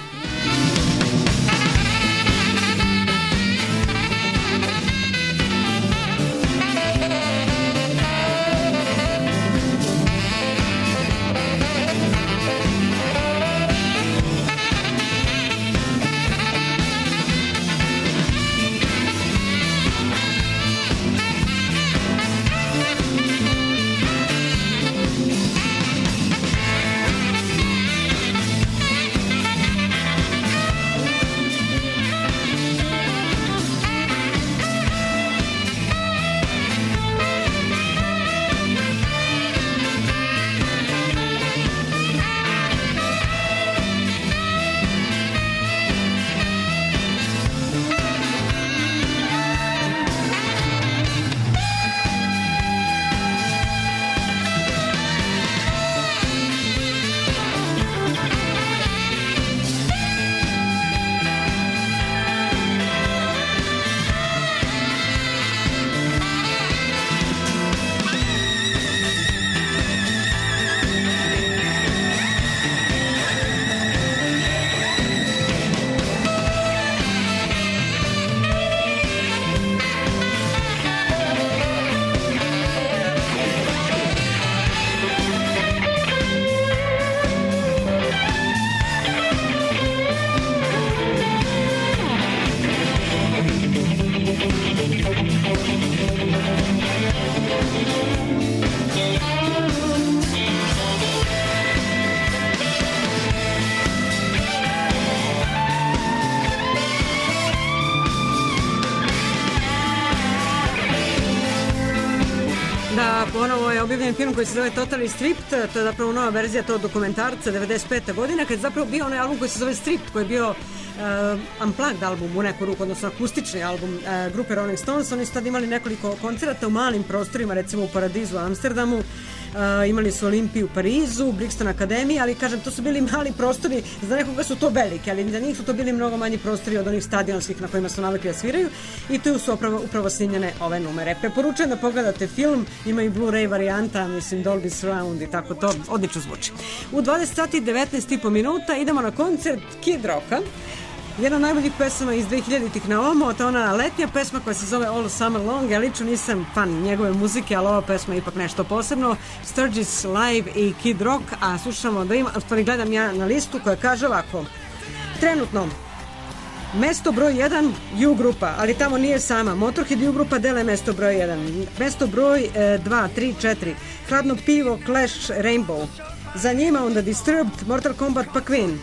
ponovo je objavljen film koji se zove Totally Stripped, to je zapravo nova verzija tog dokumentarca 95. godina, kad je zapravo bio onaj album koji se zove Stripped, koji je bio unplugged album u neku ruku, odnosno akustični album grupe Rolling Stones. Oni su tad imali nekoliko koncerata u malim prostorima, recimo u Paradizu u Amsterdamu, imali su Olimpiju u Parizu, Brixton Akademiji, ali kažem, to su bili mali prostori, za nekoga su to velike, ali za njih su to bili mnogo manji prostori od onih stadionskih na kojima su navikli da sviraju i tu su upravo snimljene ove numere. Preporučujem da pogledate film, ima i Blu-ray varijanta, mislim Dolby Surround i tako to, odlično zvuči. U 20 sati 19,5 minuta idemo na koncert Kid Rocka, jedna od najboljih pesama iz 2000-ih na ovamo, to je ona letnja pesma koja se zove All Summer Long. Ja lično nisam fan njegove muzike, ali ova pesma je ipak nešto posebno. Sturgis Live i Kid Rock, a slušamo da ima, stvari gledam ja na listu koja kaže ovako: trenutno mesto broj 1 U grupa, ali tamo nije sama. Motorhead i U grupa dele mesto broj 1. Mesto broj 2, 3, 4 Hladno pivo, Clash, Rainbow. Za njima onda Disturbed, Mortal Kombat pa Queen.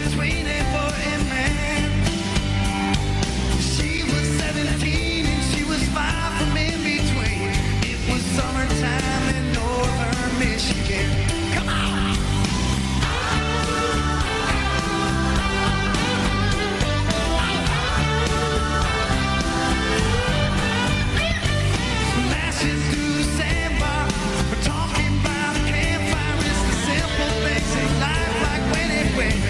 Summertime in northern Michigan. Come on! Smashing through the sandbar, we're talking about a campfire. It's the simple things in life, like when it went.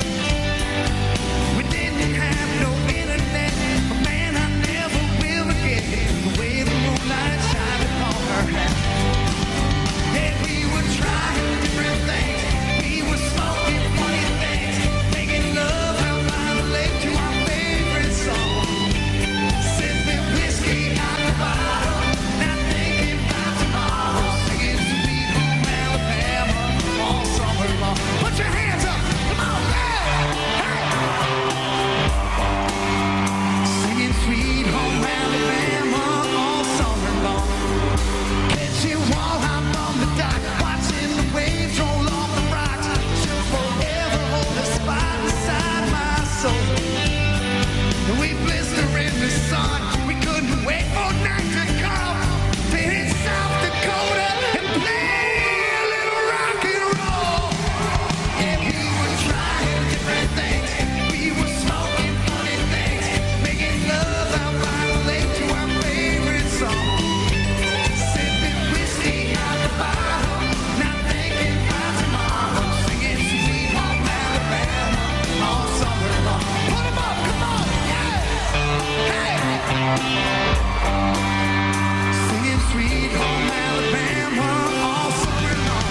We didn't have no internet, but man, I never will forget the way the moonlight shined upon her head. And we were trying different things. We were smoking funny things, making love out by the lake to our favorite song. Sipping whiskey out the bottle, not thinking about tomorrow. Singing Sweet Home Alabama all summer long. Put your hands up, come on, man! Hey! Singing Sweet Home Alabama all summer long. Catching walleye from the dock, watching the waves roll off the rocks. She'll forever hold a spot inside my soul. And we blister in the sun, we couldn't wait for night to come to hit South Dakota and play a little rock and roll. And we were trying different things, we were smoking funny things, making love out by the lake to our favorite song. Sipping whiskey out the bottle, not thinking about tomorrow. Singing Sweet Home Alabama all summer long. Put 'em up, come on, yeah! Hey! Singing Sweet Home Alabama all summer long.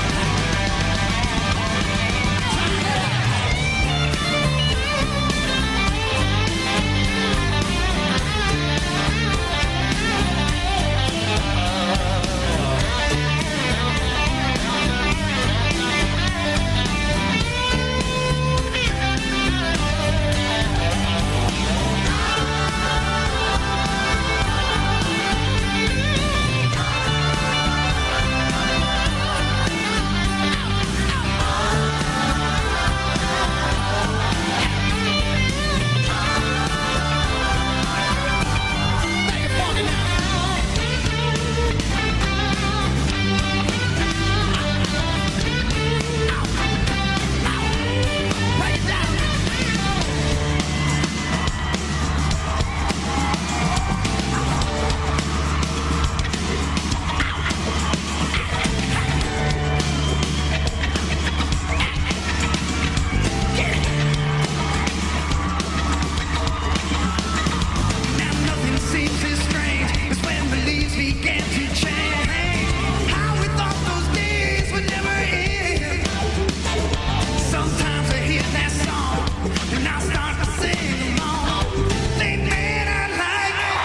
Now nothing seems as strange as when the leaves began to change. How we thought those days would never end. Sometimes I hear that song and I start to sing along. Think, man, I like it.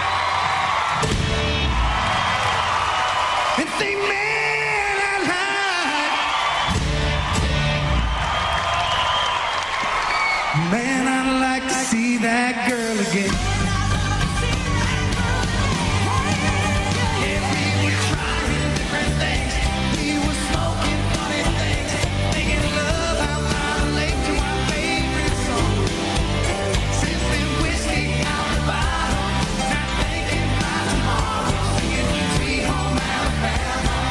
And think, man, I like it. Man, I'd like to see that girl again. Yeah, we were trying different things. We were smoking funny things, making love out by the lake to our favorite song. Sipping whiskey out the bottle, not thinking about tomorrow. Singing Sweet Home Alabama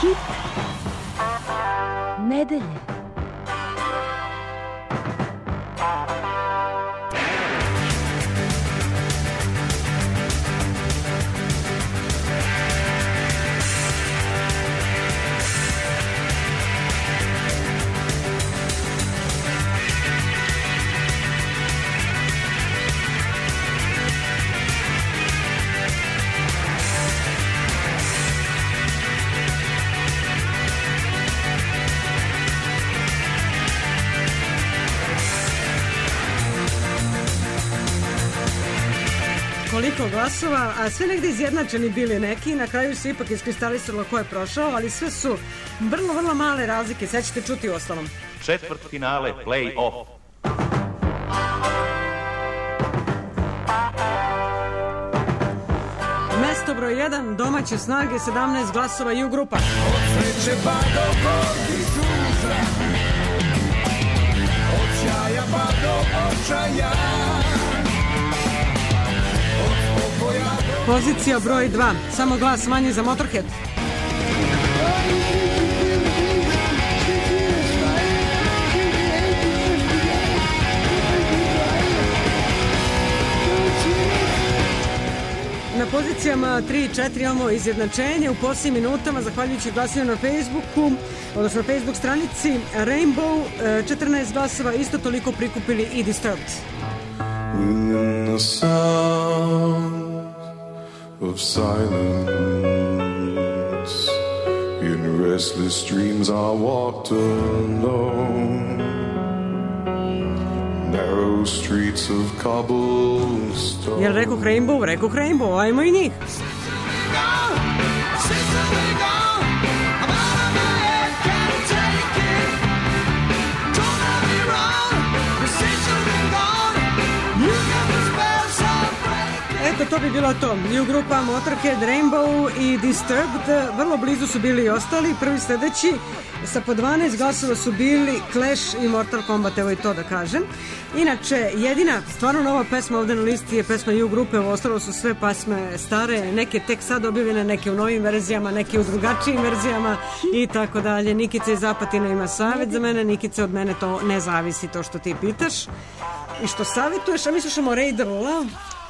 Hit nedelje.
Koliko glasova, a sve negde izjednačeni bili neki, na kraju se ipak iskristalisalo ko je prošao, ali sve su vrlo male razlike, sad ćete čuti u ostalom.
Četvrt finale, play-off.
Mesto broj 1, domaće snage, 17 glasova i u grupa.
Od sreće pa do gorkih suza, od sjaja pa do očaja.
Pozicija broj 2, samo glas manje za Motorhead. Na pozicijama 3 i 4 imamo izjednačenje u posljednjim minutama, zahvaljujući glasanju na Facebooku, odnosno na Facebook stranici Rainbow, 14 glasova, isto toliko prikupili i Disturbed.
In the sound of silence, in restless dreams I walked alone, narrow streets of cobblestone.
Jel rekoh Rainbow, ajmo i njih. Eto, to bi bilo to. I u grupa Motorhead, Rainbow i Disturbed. Vrlo blizu su bili i ostali. Prvi sledeći sa po 12 glasova su bili Clash i Mortal Kombat, evo i to da kažem. Inače, jedina stvarno nova pesma ovde na listi je pesma i u grupe, ovo ostalo su sve pesme stare, neke tek sad objavljene, neke u novim verzijama, neke u drugačijim verzijama i tako dalje. Nikica iz Zapatina ima savjet za mene, Nikica, od mene to ne zavisi, to što ti pitaš i što savjetuješ, a mi slušamo Raider Love,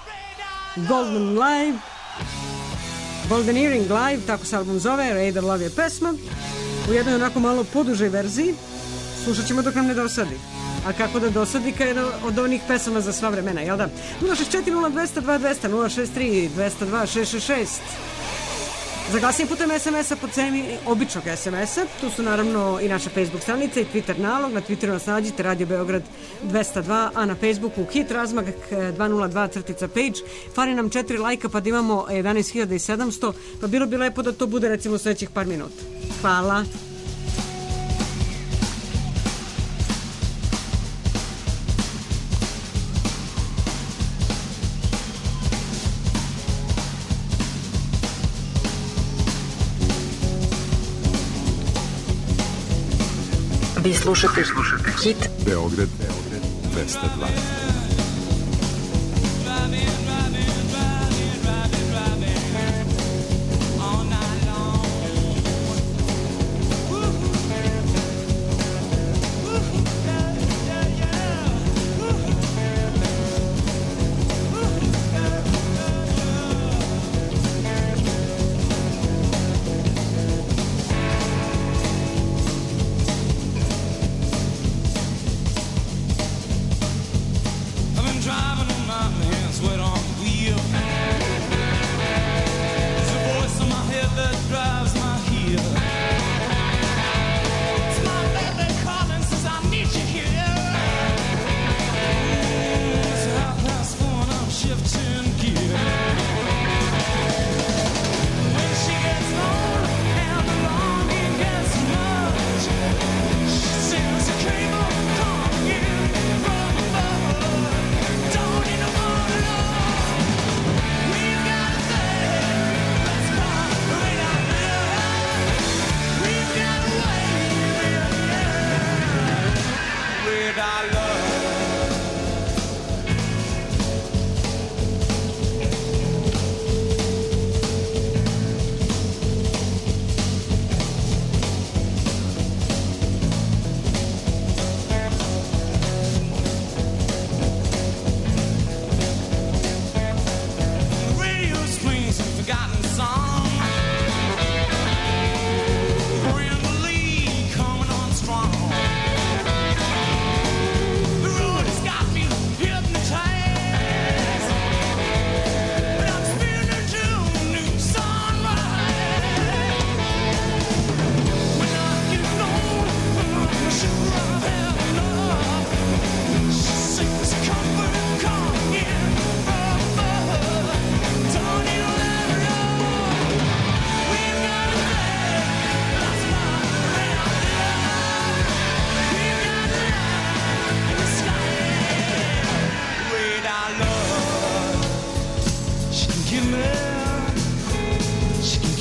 Golden Earring Live, tako se album zove, Raider Love je pesma, u jednoj onako malo podužoj verziji, slušat ćemo dok nam ne dosadi. A kako da dosadi kad je od onih pesama za sva vremena, jel da? 064-02-200-200, 063-202-666. Za glasanje putem SMS-a po ceni običnog SMS-a, tu su naravno i naša Facebook stranica i Twitter nalog, na Twitteru nas nađite Radio Beograd 202, a na Facebooku Hit razmak 202-page, fali nam 4 lajka pa da imamo 11.700, pa bilo bi lepo da to bude recimo u sledećih par minuta. Hvala.
Vi slušate Hit
Beograd 202.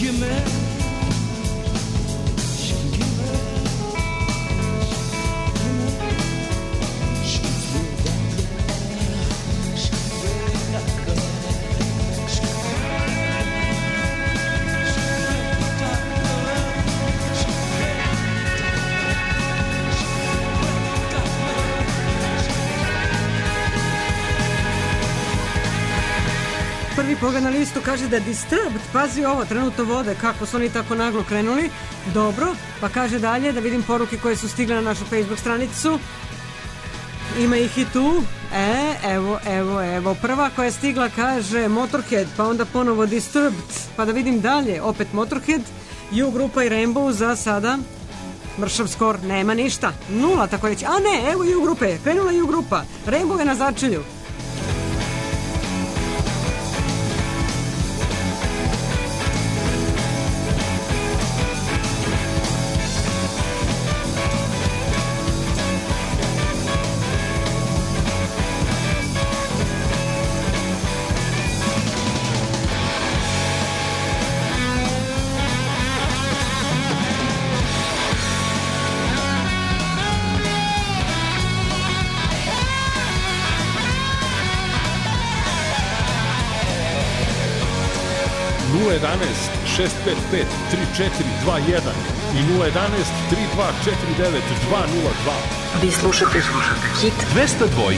give me.
Prvi pogled na listu kaže da je Disturbed, pazi ovo, trenutno vode, kako su oni tako naglo krenuli, dobro, pa kaže dalje, da vidim poruke koje su stigle na našu Facebook stranicu, ima ih i tu, evo, prva koja je stigla kaže Motorhead, pa onda ponovo Disturbed, pa da vidim dalje, opet Motorhead, U grupa i Rainbow za sada, mršav skor, nema ništa, 0 tako reći, a ne, evo U grupe, krenula U grupa, Rainbow je na začelju.
i 011-3249-202.
Vi slušate Hit
202.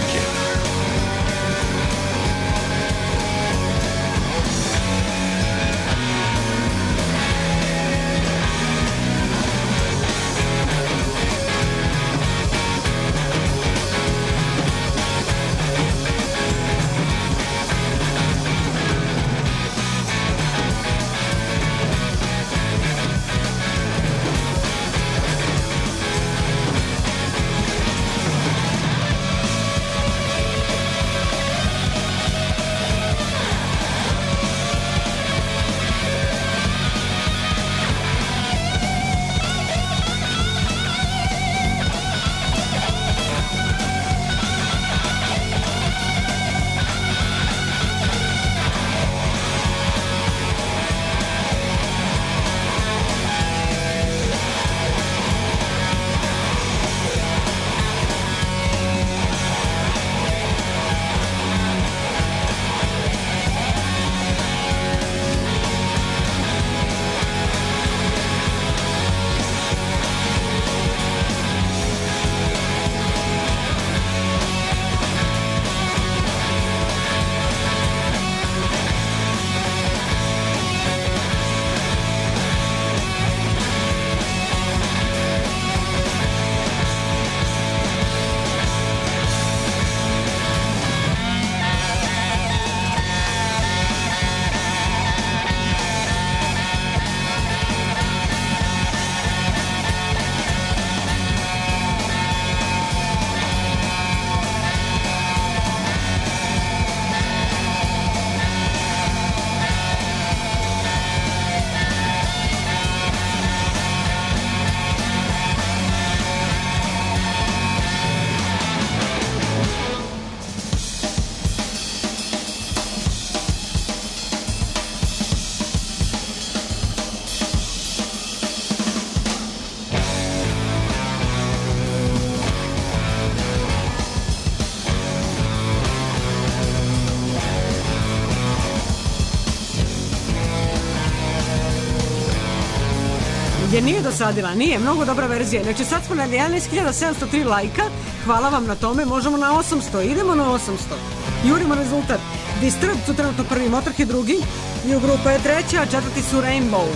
Je nije dosadila, nije, mnogo dobra verzija. Znači sad smo na 11.703 lajka, hvala vam na tome, možemo na 800, idemo na 800. Jurimo rezultat. Disturbed su trenutno prvi, Motorhead drugi, U grupa je treća, a četvrti su Rainbow.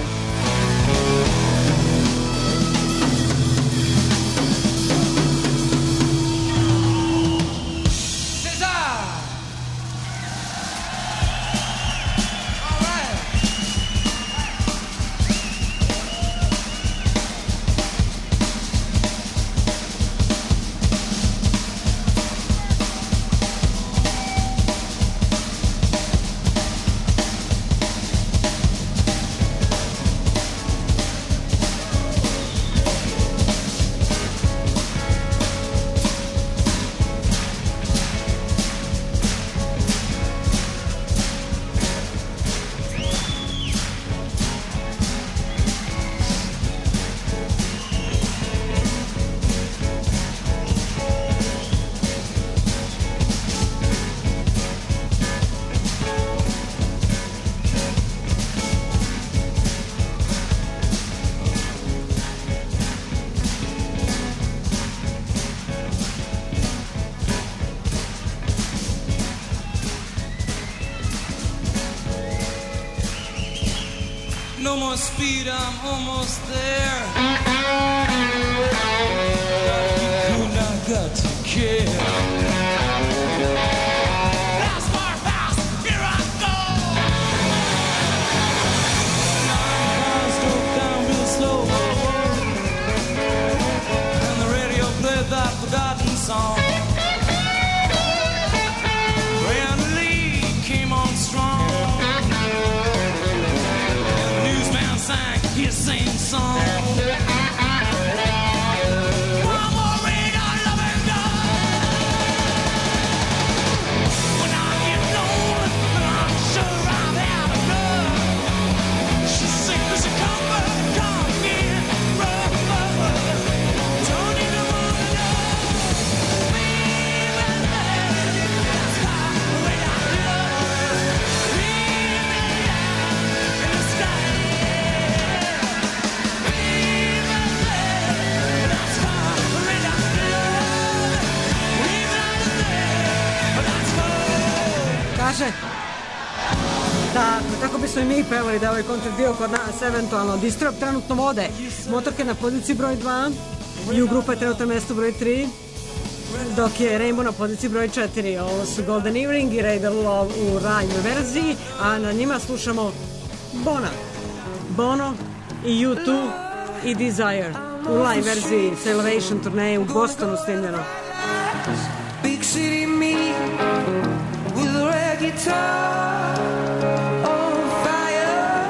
No more speed, I'm almost there. Could not got to care. That's my house, here I go. Cars drove down real slow, and the radio played that forgotten song. Brand Lee came on strong. Sang his same song. One more rain on loving God. When I get old, I'm sure I've had enough. She's sick as a comfort, come in, rough. Don't need a woman up. That's how the way I love. Leave me out in the sky.
Kaže da tako bismo i mi pevali da ovaj koncert bio kod nas eventualno. Disturb trenutno vode Motorhead na poziciji broj 2, U grupa je trenutno na mestu broj 3, dok je Rainbow na poziciji broj 4. Ovo su Golden Earring i Radar Love u rajnoj verziji, a na njima slušamo Bono i U2 i Desire u live verziji sa Elevation turneje u Bostonu snimljeno.
Big city me with a red guitar on fire.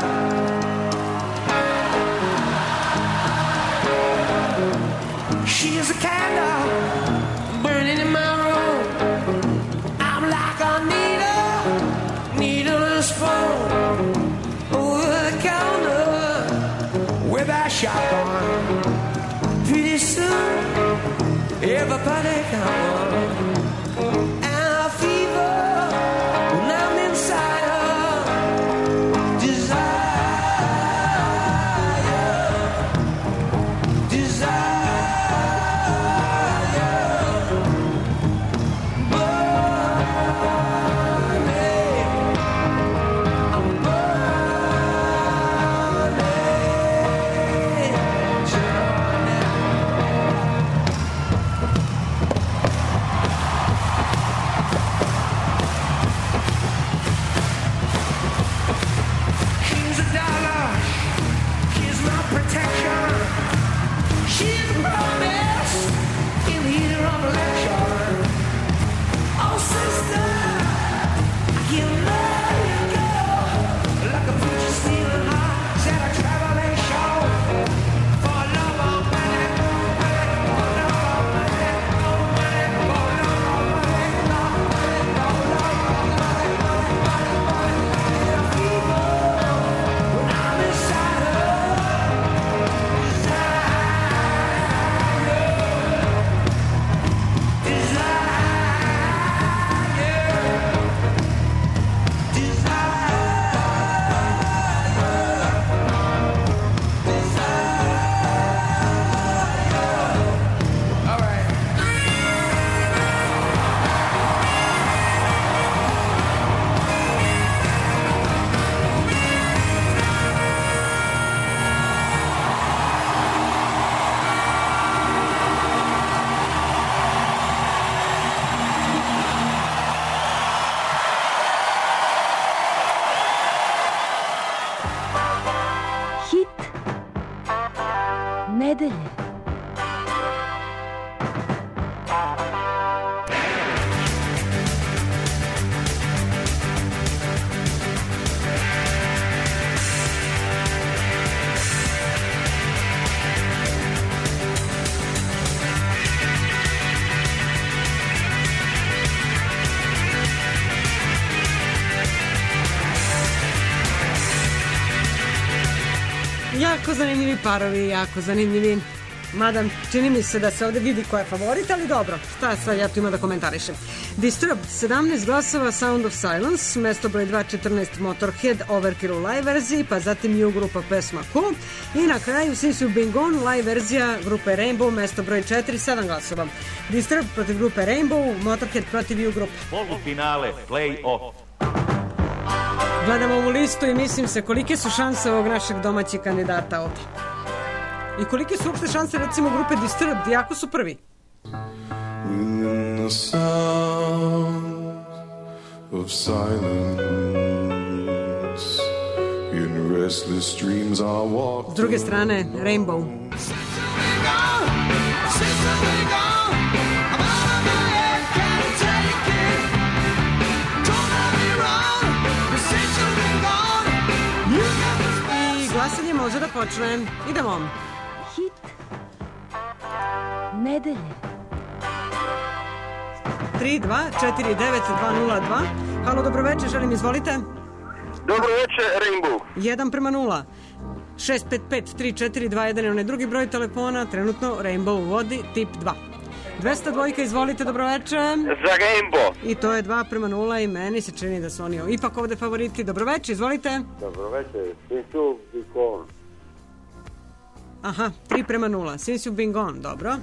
She is a candle burning in my room. I'm like a needle is phone over the counter with a shotgun. Pretty soon everybody come.
Jako zanimljivi parovi, jako zanimljivi. Mada čini mi se da se ovde vidi ko je favorit, ali dobro, šta sad ja tu ima da komentarišem. Disturb, 17 glasova, Sound of Silence, mesto broj 2, 14 Motorhead, Overkill u live verziji, pa zatim U grupa pesma Who, i na kraju Since You've Been Gone, live verzija grupe Rainbow, mesto broj 4, 7 glasova. Disturb protiv grupe Rainbow, Motorhead protiv U grupa.
Polufinale, play-off.
Gledam ovu listu i mislim se kolike su šanse ovog našeg domaćeg kandidata ovdje. I kolike su uopšte šanse recimo grupe Disturbed, jako su prvi.
In the sound of silence, in restless dreams I walk.
S druge strane, Rainbow. I glasanje može da počne. Idemo.
Hit nedelje.
3-2-4-9-2-0-2. Halo, dobroveče, želim, izvolite.
Dobroveče, Rainbow.
1:0. 655-3-4-2-1 je onaj drugi broj telefona. Trenutno Rainbow vodi tip 2. 202, izvolite, dobroveče.
Za Rainbow.
I to je 2:0 i meni se čini da su oni ipak ovde favoriti. Dobroveče, izvolite.
Dobroveče, since you've been gone.
Aha, 3:0. Since you've been gone, dobro.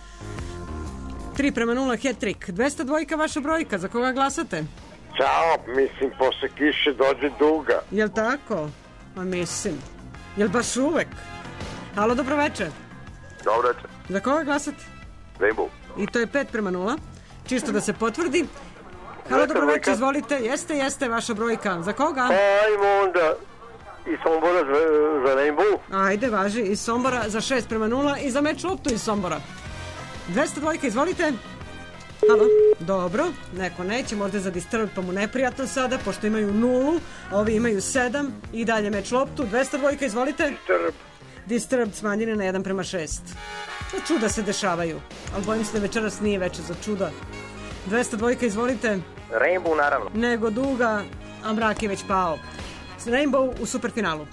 3:0, hat-trick. 202, vaša brojka, za koga glasate?
Ćao, mislim, posle kiše dođe duga.
Jel tako? A mislim. Jel baš uvek? Halo, dobroveče.
Dobroveče.
Za koga glasate?
Rainbow.
I to je 5:0. Čisto da se potvrdi. Halo, dobroveče, izvolite. Jeste vaša brojka. Za koga?
Ajmo onda i Sombora za Rainbow.
Ajde, važi. Iz Sombora za 6:0 i za meč loptu iz Sombora. 202, izvolite. Halo, dobro, neko neće, možda za Disturbed pa mu neprijatno sada, pošto imaju 0, ovi imaju 7 i dalje meč loptu. 202, izvolite. Disturbed smanjene na 1:6. Čuda se dešavaju, ali bojim se da večeras nije veče za čuda. 202, izvolite.
Rainbow, naravno.
Nego duga, a mrak je već pao. Rainbow u superfinalu.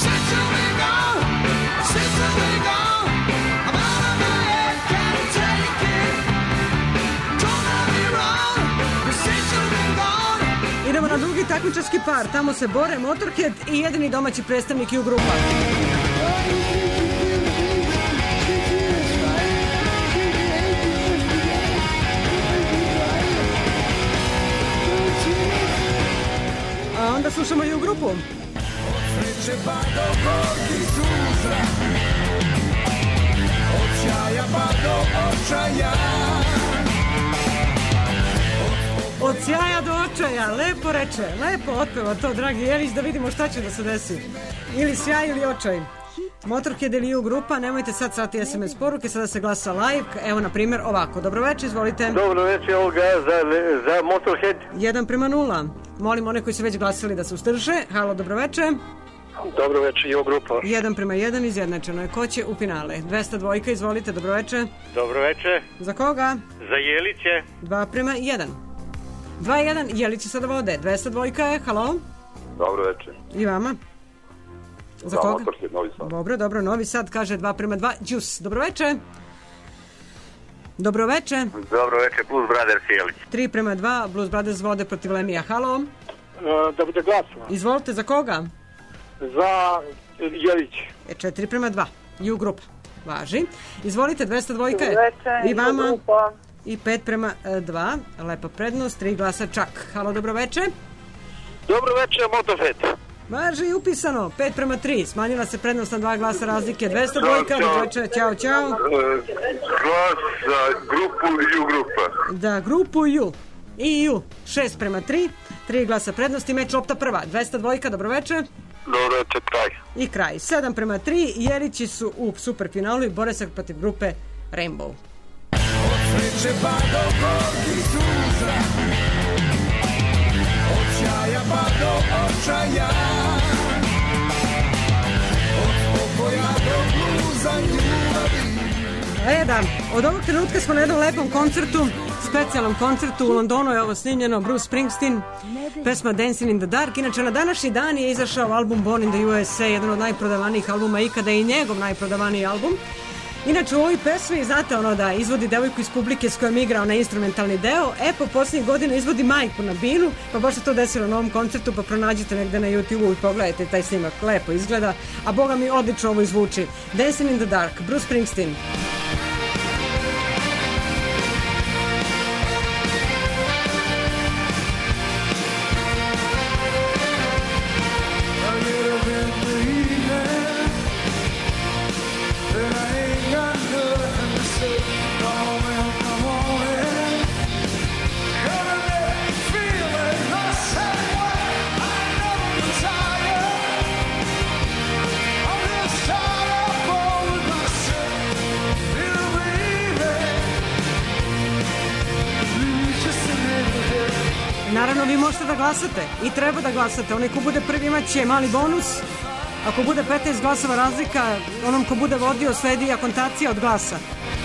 Idemo na drugi takmičarski par, tamo se bore Motorhead i jedini domaći predstavnik U grupa. A onda slušamo U grupu.
Od sjaja pa do očaja.
Od sjaja do očaja, lepo reče, lepo otpeva to, dragi Jelić, da vidimo šta će da se desi. Ili sjaj ili očaj. Motorhead ili U grupa, nemojte sad slati SMS poruke, sada se glasa live, evo na primjer ovako. Dobroveče, izvolite.
Dobroveče, ovoga za Motorhead.
1:0. Molim one koji su već glasili da se ustrže. Halo, dobroveče.
Dobroveče, U grupa.
1:1, izjednačeno je. Ko će u finale? 202, izvolite, dobroveče.
Dobroveče.
Za koga?
Za Jeliće.
2:1. 2:1, Jelić sada vode. 202 je, halo.
Dobroveče.
I vama? Za koga?
Motorhead, Novi Sad.
Dobro, Novi Sad kaže 2:2, Đus. Dobroveče. Dobroveče.
Dobroveče, Blues Brothers Jelić.
3:2, Blues Brothers vode protiv Lemija. Halo.
Da bude glasno.
Izvolite, za koga?
Za Jelić.
4:2, U grupa. Važi. Izvolite, 202 je. I vama. I 5:2, lepa prednost, 3 glasa čak. Halo, dobroveče.
Dobroveče, Motorhead.
Važi, upisano, 5:3, smanjila se prednost na 2 glasa razlike. 202, dobroveče, ćao.
Glas za grupu U grupa.
Da, grupu U. I U, 6:3, 3 glasa prednosti, meč lopta prva. 202, dobroveče.
Dobroveče, kraj.
I kraj, 7:3, Jelići su u superfinalu i bore se protiv grupe Rainbow.
Sreće pa do gorkih suza, od sjaja pa do očaja, od pokoja do bluza ljubavi.
Od ovog trenutka smo na jednom lepom koncertu, specijalnom koncertu u Londonu je ovo snimljeno, Bruce Springsteen, pesma Dancing in the Dark. Inače, na današnji dan je izašao album Born in the USA, jedan od najprodavanijih albuma ikada i njegov najprodavaniji album. Inače, u ovoj pesmi, znate ono da izvodi devojku iz publike s kojom igrao na instrumentalni deo, po posljednjih godina izvodi majku na binu, pa baš se to desilo na ovom koncertu, pa pronađite negde na YouTube-u i pogledajte taj snimak, lepo izgleda, a boga mi odlično ovo izvuči. Dancing in the Dark, Bruce Springsteen. vi možete da glasate i treba da glasate. Onaj ko bude prvi imaće mali bonus. Ako bude 15 glasova razlika, onom ko bude vodio sledi akontacija od glasa.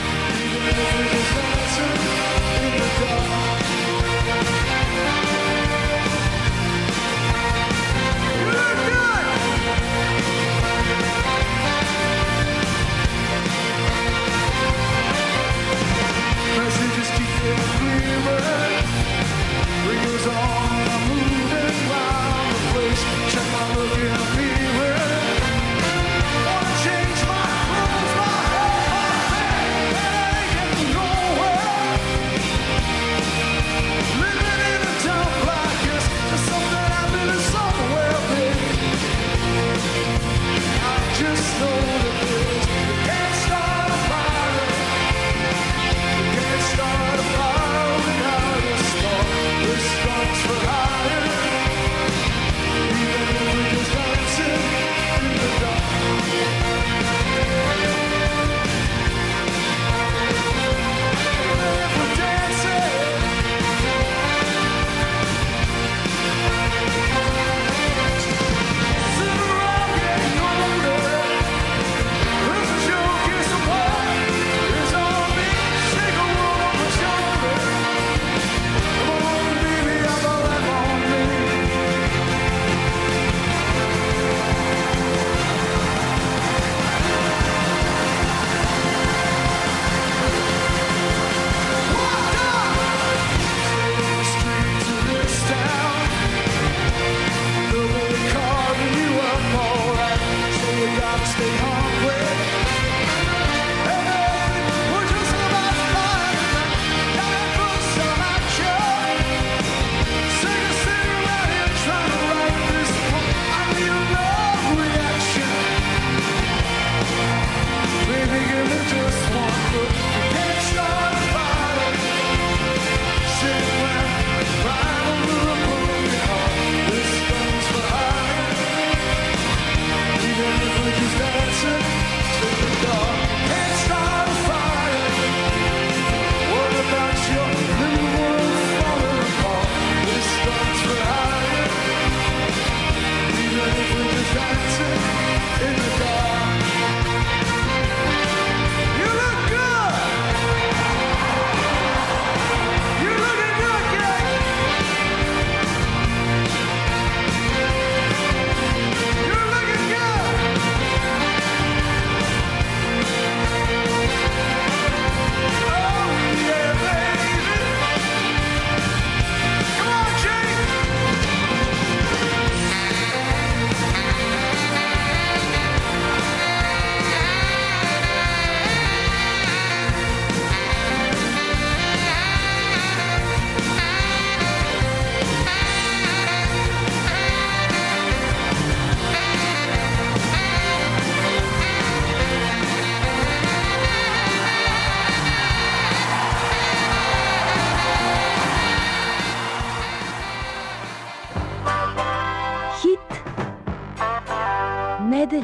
nedelje.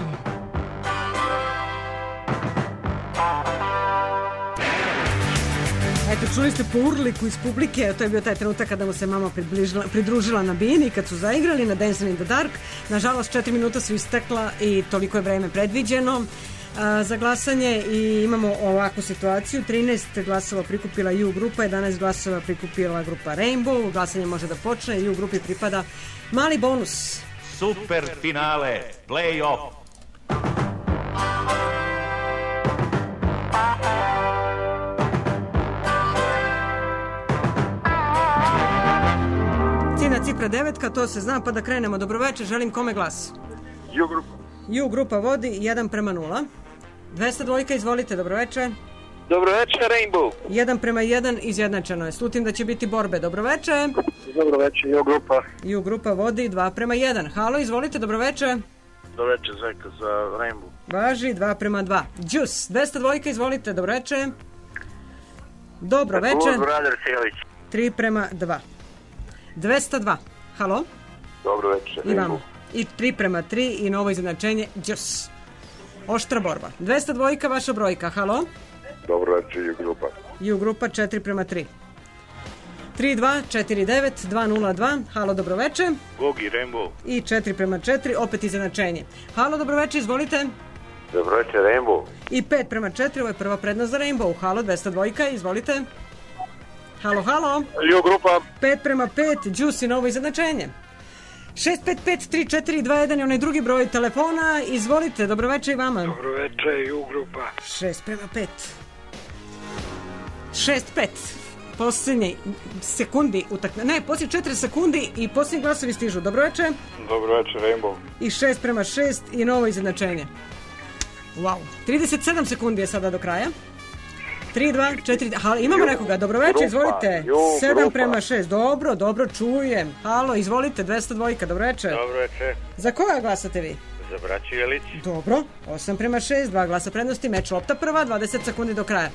Eto, čuli ste po urliku iz publike, to je bio taj trenutak kada mu se mama pridružila na bini, kad su zaigrali na Dancing in the Dark. Nažalost, 4 minuta su istekla i toliko je vreme predviđeno za glasanje i imamo ovakvu situaciju. 13 glasova prikupila U grupa, 11 glasova prikupila grupa Rainbow. Glasanje može da počne, U grupi pripada mali bonus.
Super finale, play-off.
Cina cifra 9, to se zna, pa da krenemo. Dobroveče, želim kome glas?
U grupa.
U grupa vodi 1:0. 202, izvolite, dobroveče.
Dobroveče, Rainbow.
1:1, izjednačeno je. Slutim da će biti borbe. Dobroveče.
Dobroveče, U grupa.
U grupa vodi 2:1. Halo, izvolite, dobroveče.
Dobroveče, Zeka za Rainbow.
Važi 2:2. Džus, 202, izvolite, dobroveče. Dobroveče. 3:2. 202. Halo.
Dobroveče,
Rainbow. I 3:3 i novo izjednačenje, Džus. Oštra borba. 202, vaša brojka. Halo.
Dobroveče, U grupa.
U grupa 4:3. 3249-202. Halo, dobroveče.
Gogi, Rainbow.
I 4:4, opet izjednačenje. Halo, dobroveče, izvolite.
Dobroveče, Rainbow.
I 5:4, ovo je prva prednost za Rainbow. Halo, 202, izvolite. Halo, halo.
Ju grupa.
5:5, Juicy, novo izjednačenje. 655-3421 je onaj drugi broj telefona. Izvolite, dobroveče i vama.
Dobroveče, Ju grupa.
6:5. 6:5. Posljednji sekundi ne, posljednji 4 sekundi i posljednji glasovi stižu. Dobroveče.
Dobroveče, Rainbow.
I 6:6 i novo izjednačenje. Wow. 37 sekundi je sada do kraja. 3, 2, 4, imamo nekoga, dobroveče, izvolite. 7:6, dobro, čujem. Halo, izvolite, 202, dobroveče.
Dobroveče.
Za koga glasate vi?
Za braću Jelić.
Dobro, 8:6, 2 glasa prednosti, meč lopta prva, 20 sekundi do kraja.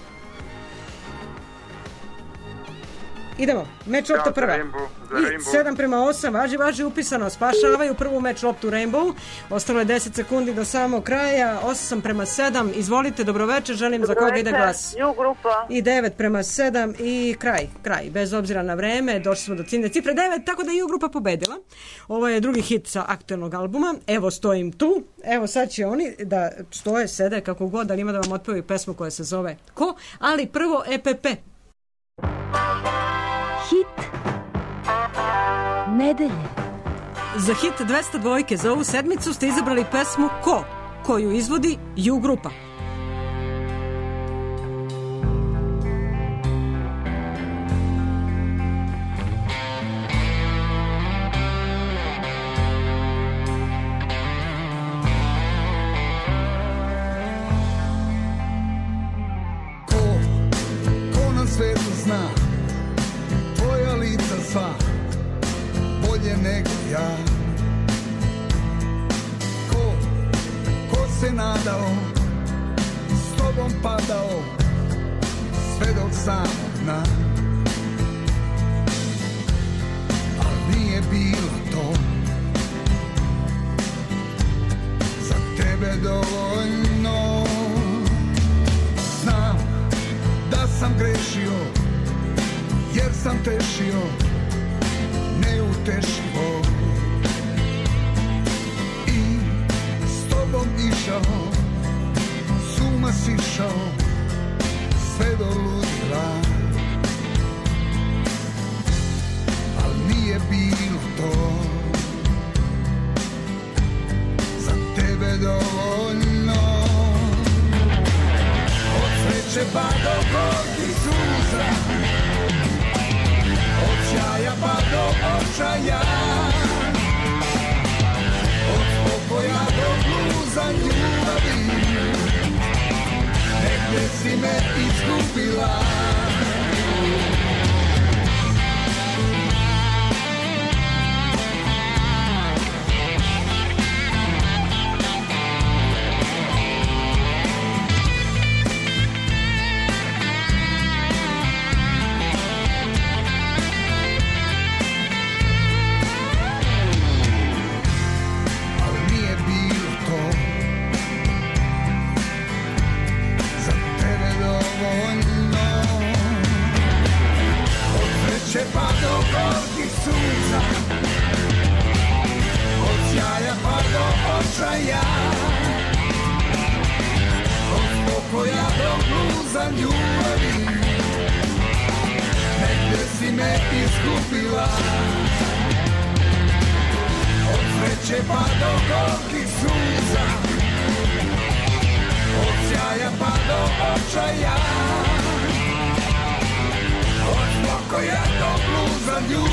Idemo, meč lopta prva. I 7:8, važi upisano, spašavaju prvu meč loptu Rainbow. Ostalo je 10 sekundi do samog kraja, 8:7, izvolite, dobroveče, želim za koga ide glas.
Ju grupa.
I 9:7 i kraj, bez obzira na vreme, došli smo do ciljne cifre 9, tako da je Ju grupa pobedila. Ovo je drugi hit sa aktuelnog albuma, Evo stojim tu, evo sad će oni da stoje, sede kako god, ali ima da vam otpevaju pesmu koja se zove Ko, ali prvo EPP.
Hit nedelje.
Za hit 202 za ovu sedmicu ste izabrali pesmu Ko, koju izvodi Ju grupa.
Ko na svetu zna tvoja lica sva bolje nego ja. Ko se nadao, s tobom padao sve do samog dna. Al nije bilo to za tebe dovoljno. Znam da sam grešio jer sam tešio neutešivo i s tobom išao, s uma sišao sve do ludila. Al nije bilo to za tebe dovoljno. Od sreće pa do gorkih suza, od sjaja pa do očaja, od pokoja do bluza ljubavi, negdje si me izgubila. Pa do gorkih suza, od sjaja pa do očaja, od pokoja do bluza ljubavi, negdje si me izgubila. Od sreće pa do gorkih suza, od sjaja pa do očaja, od pokoja do bluza ljubavi,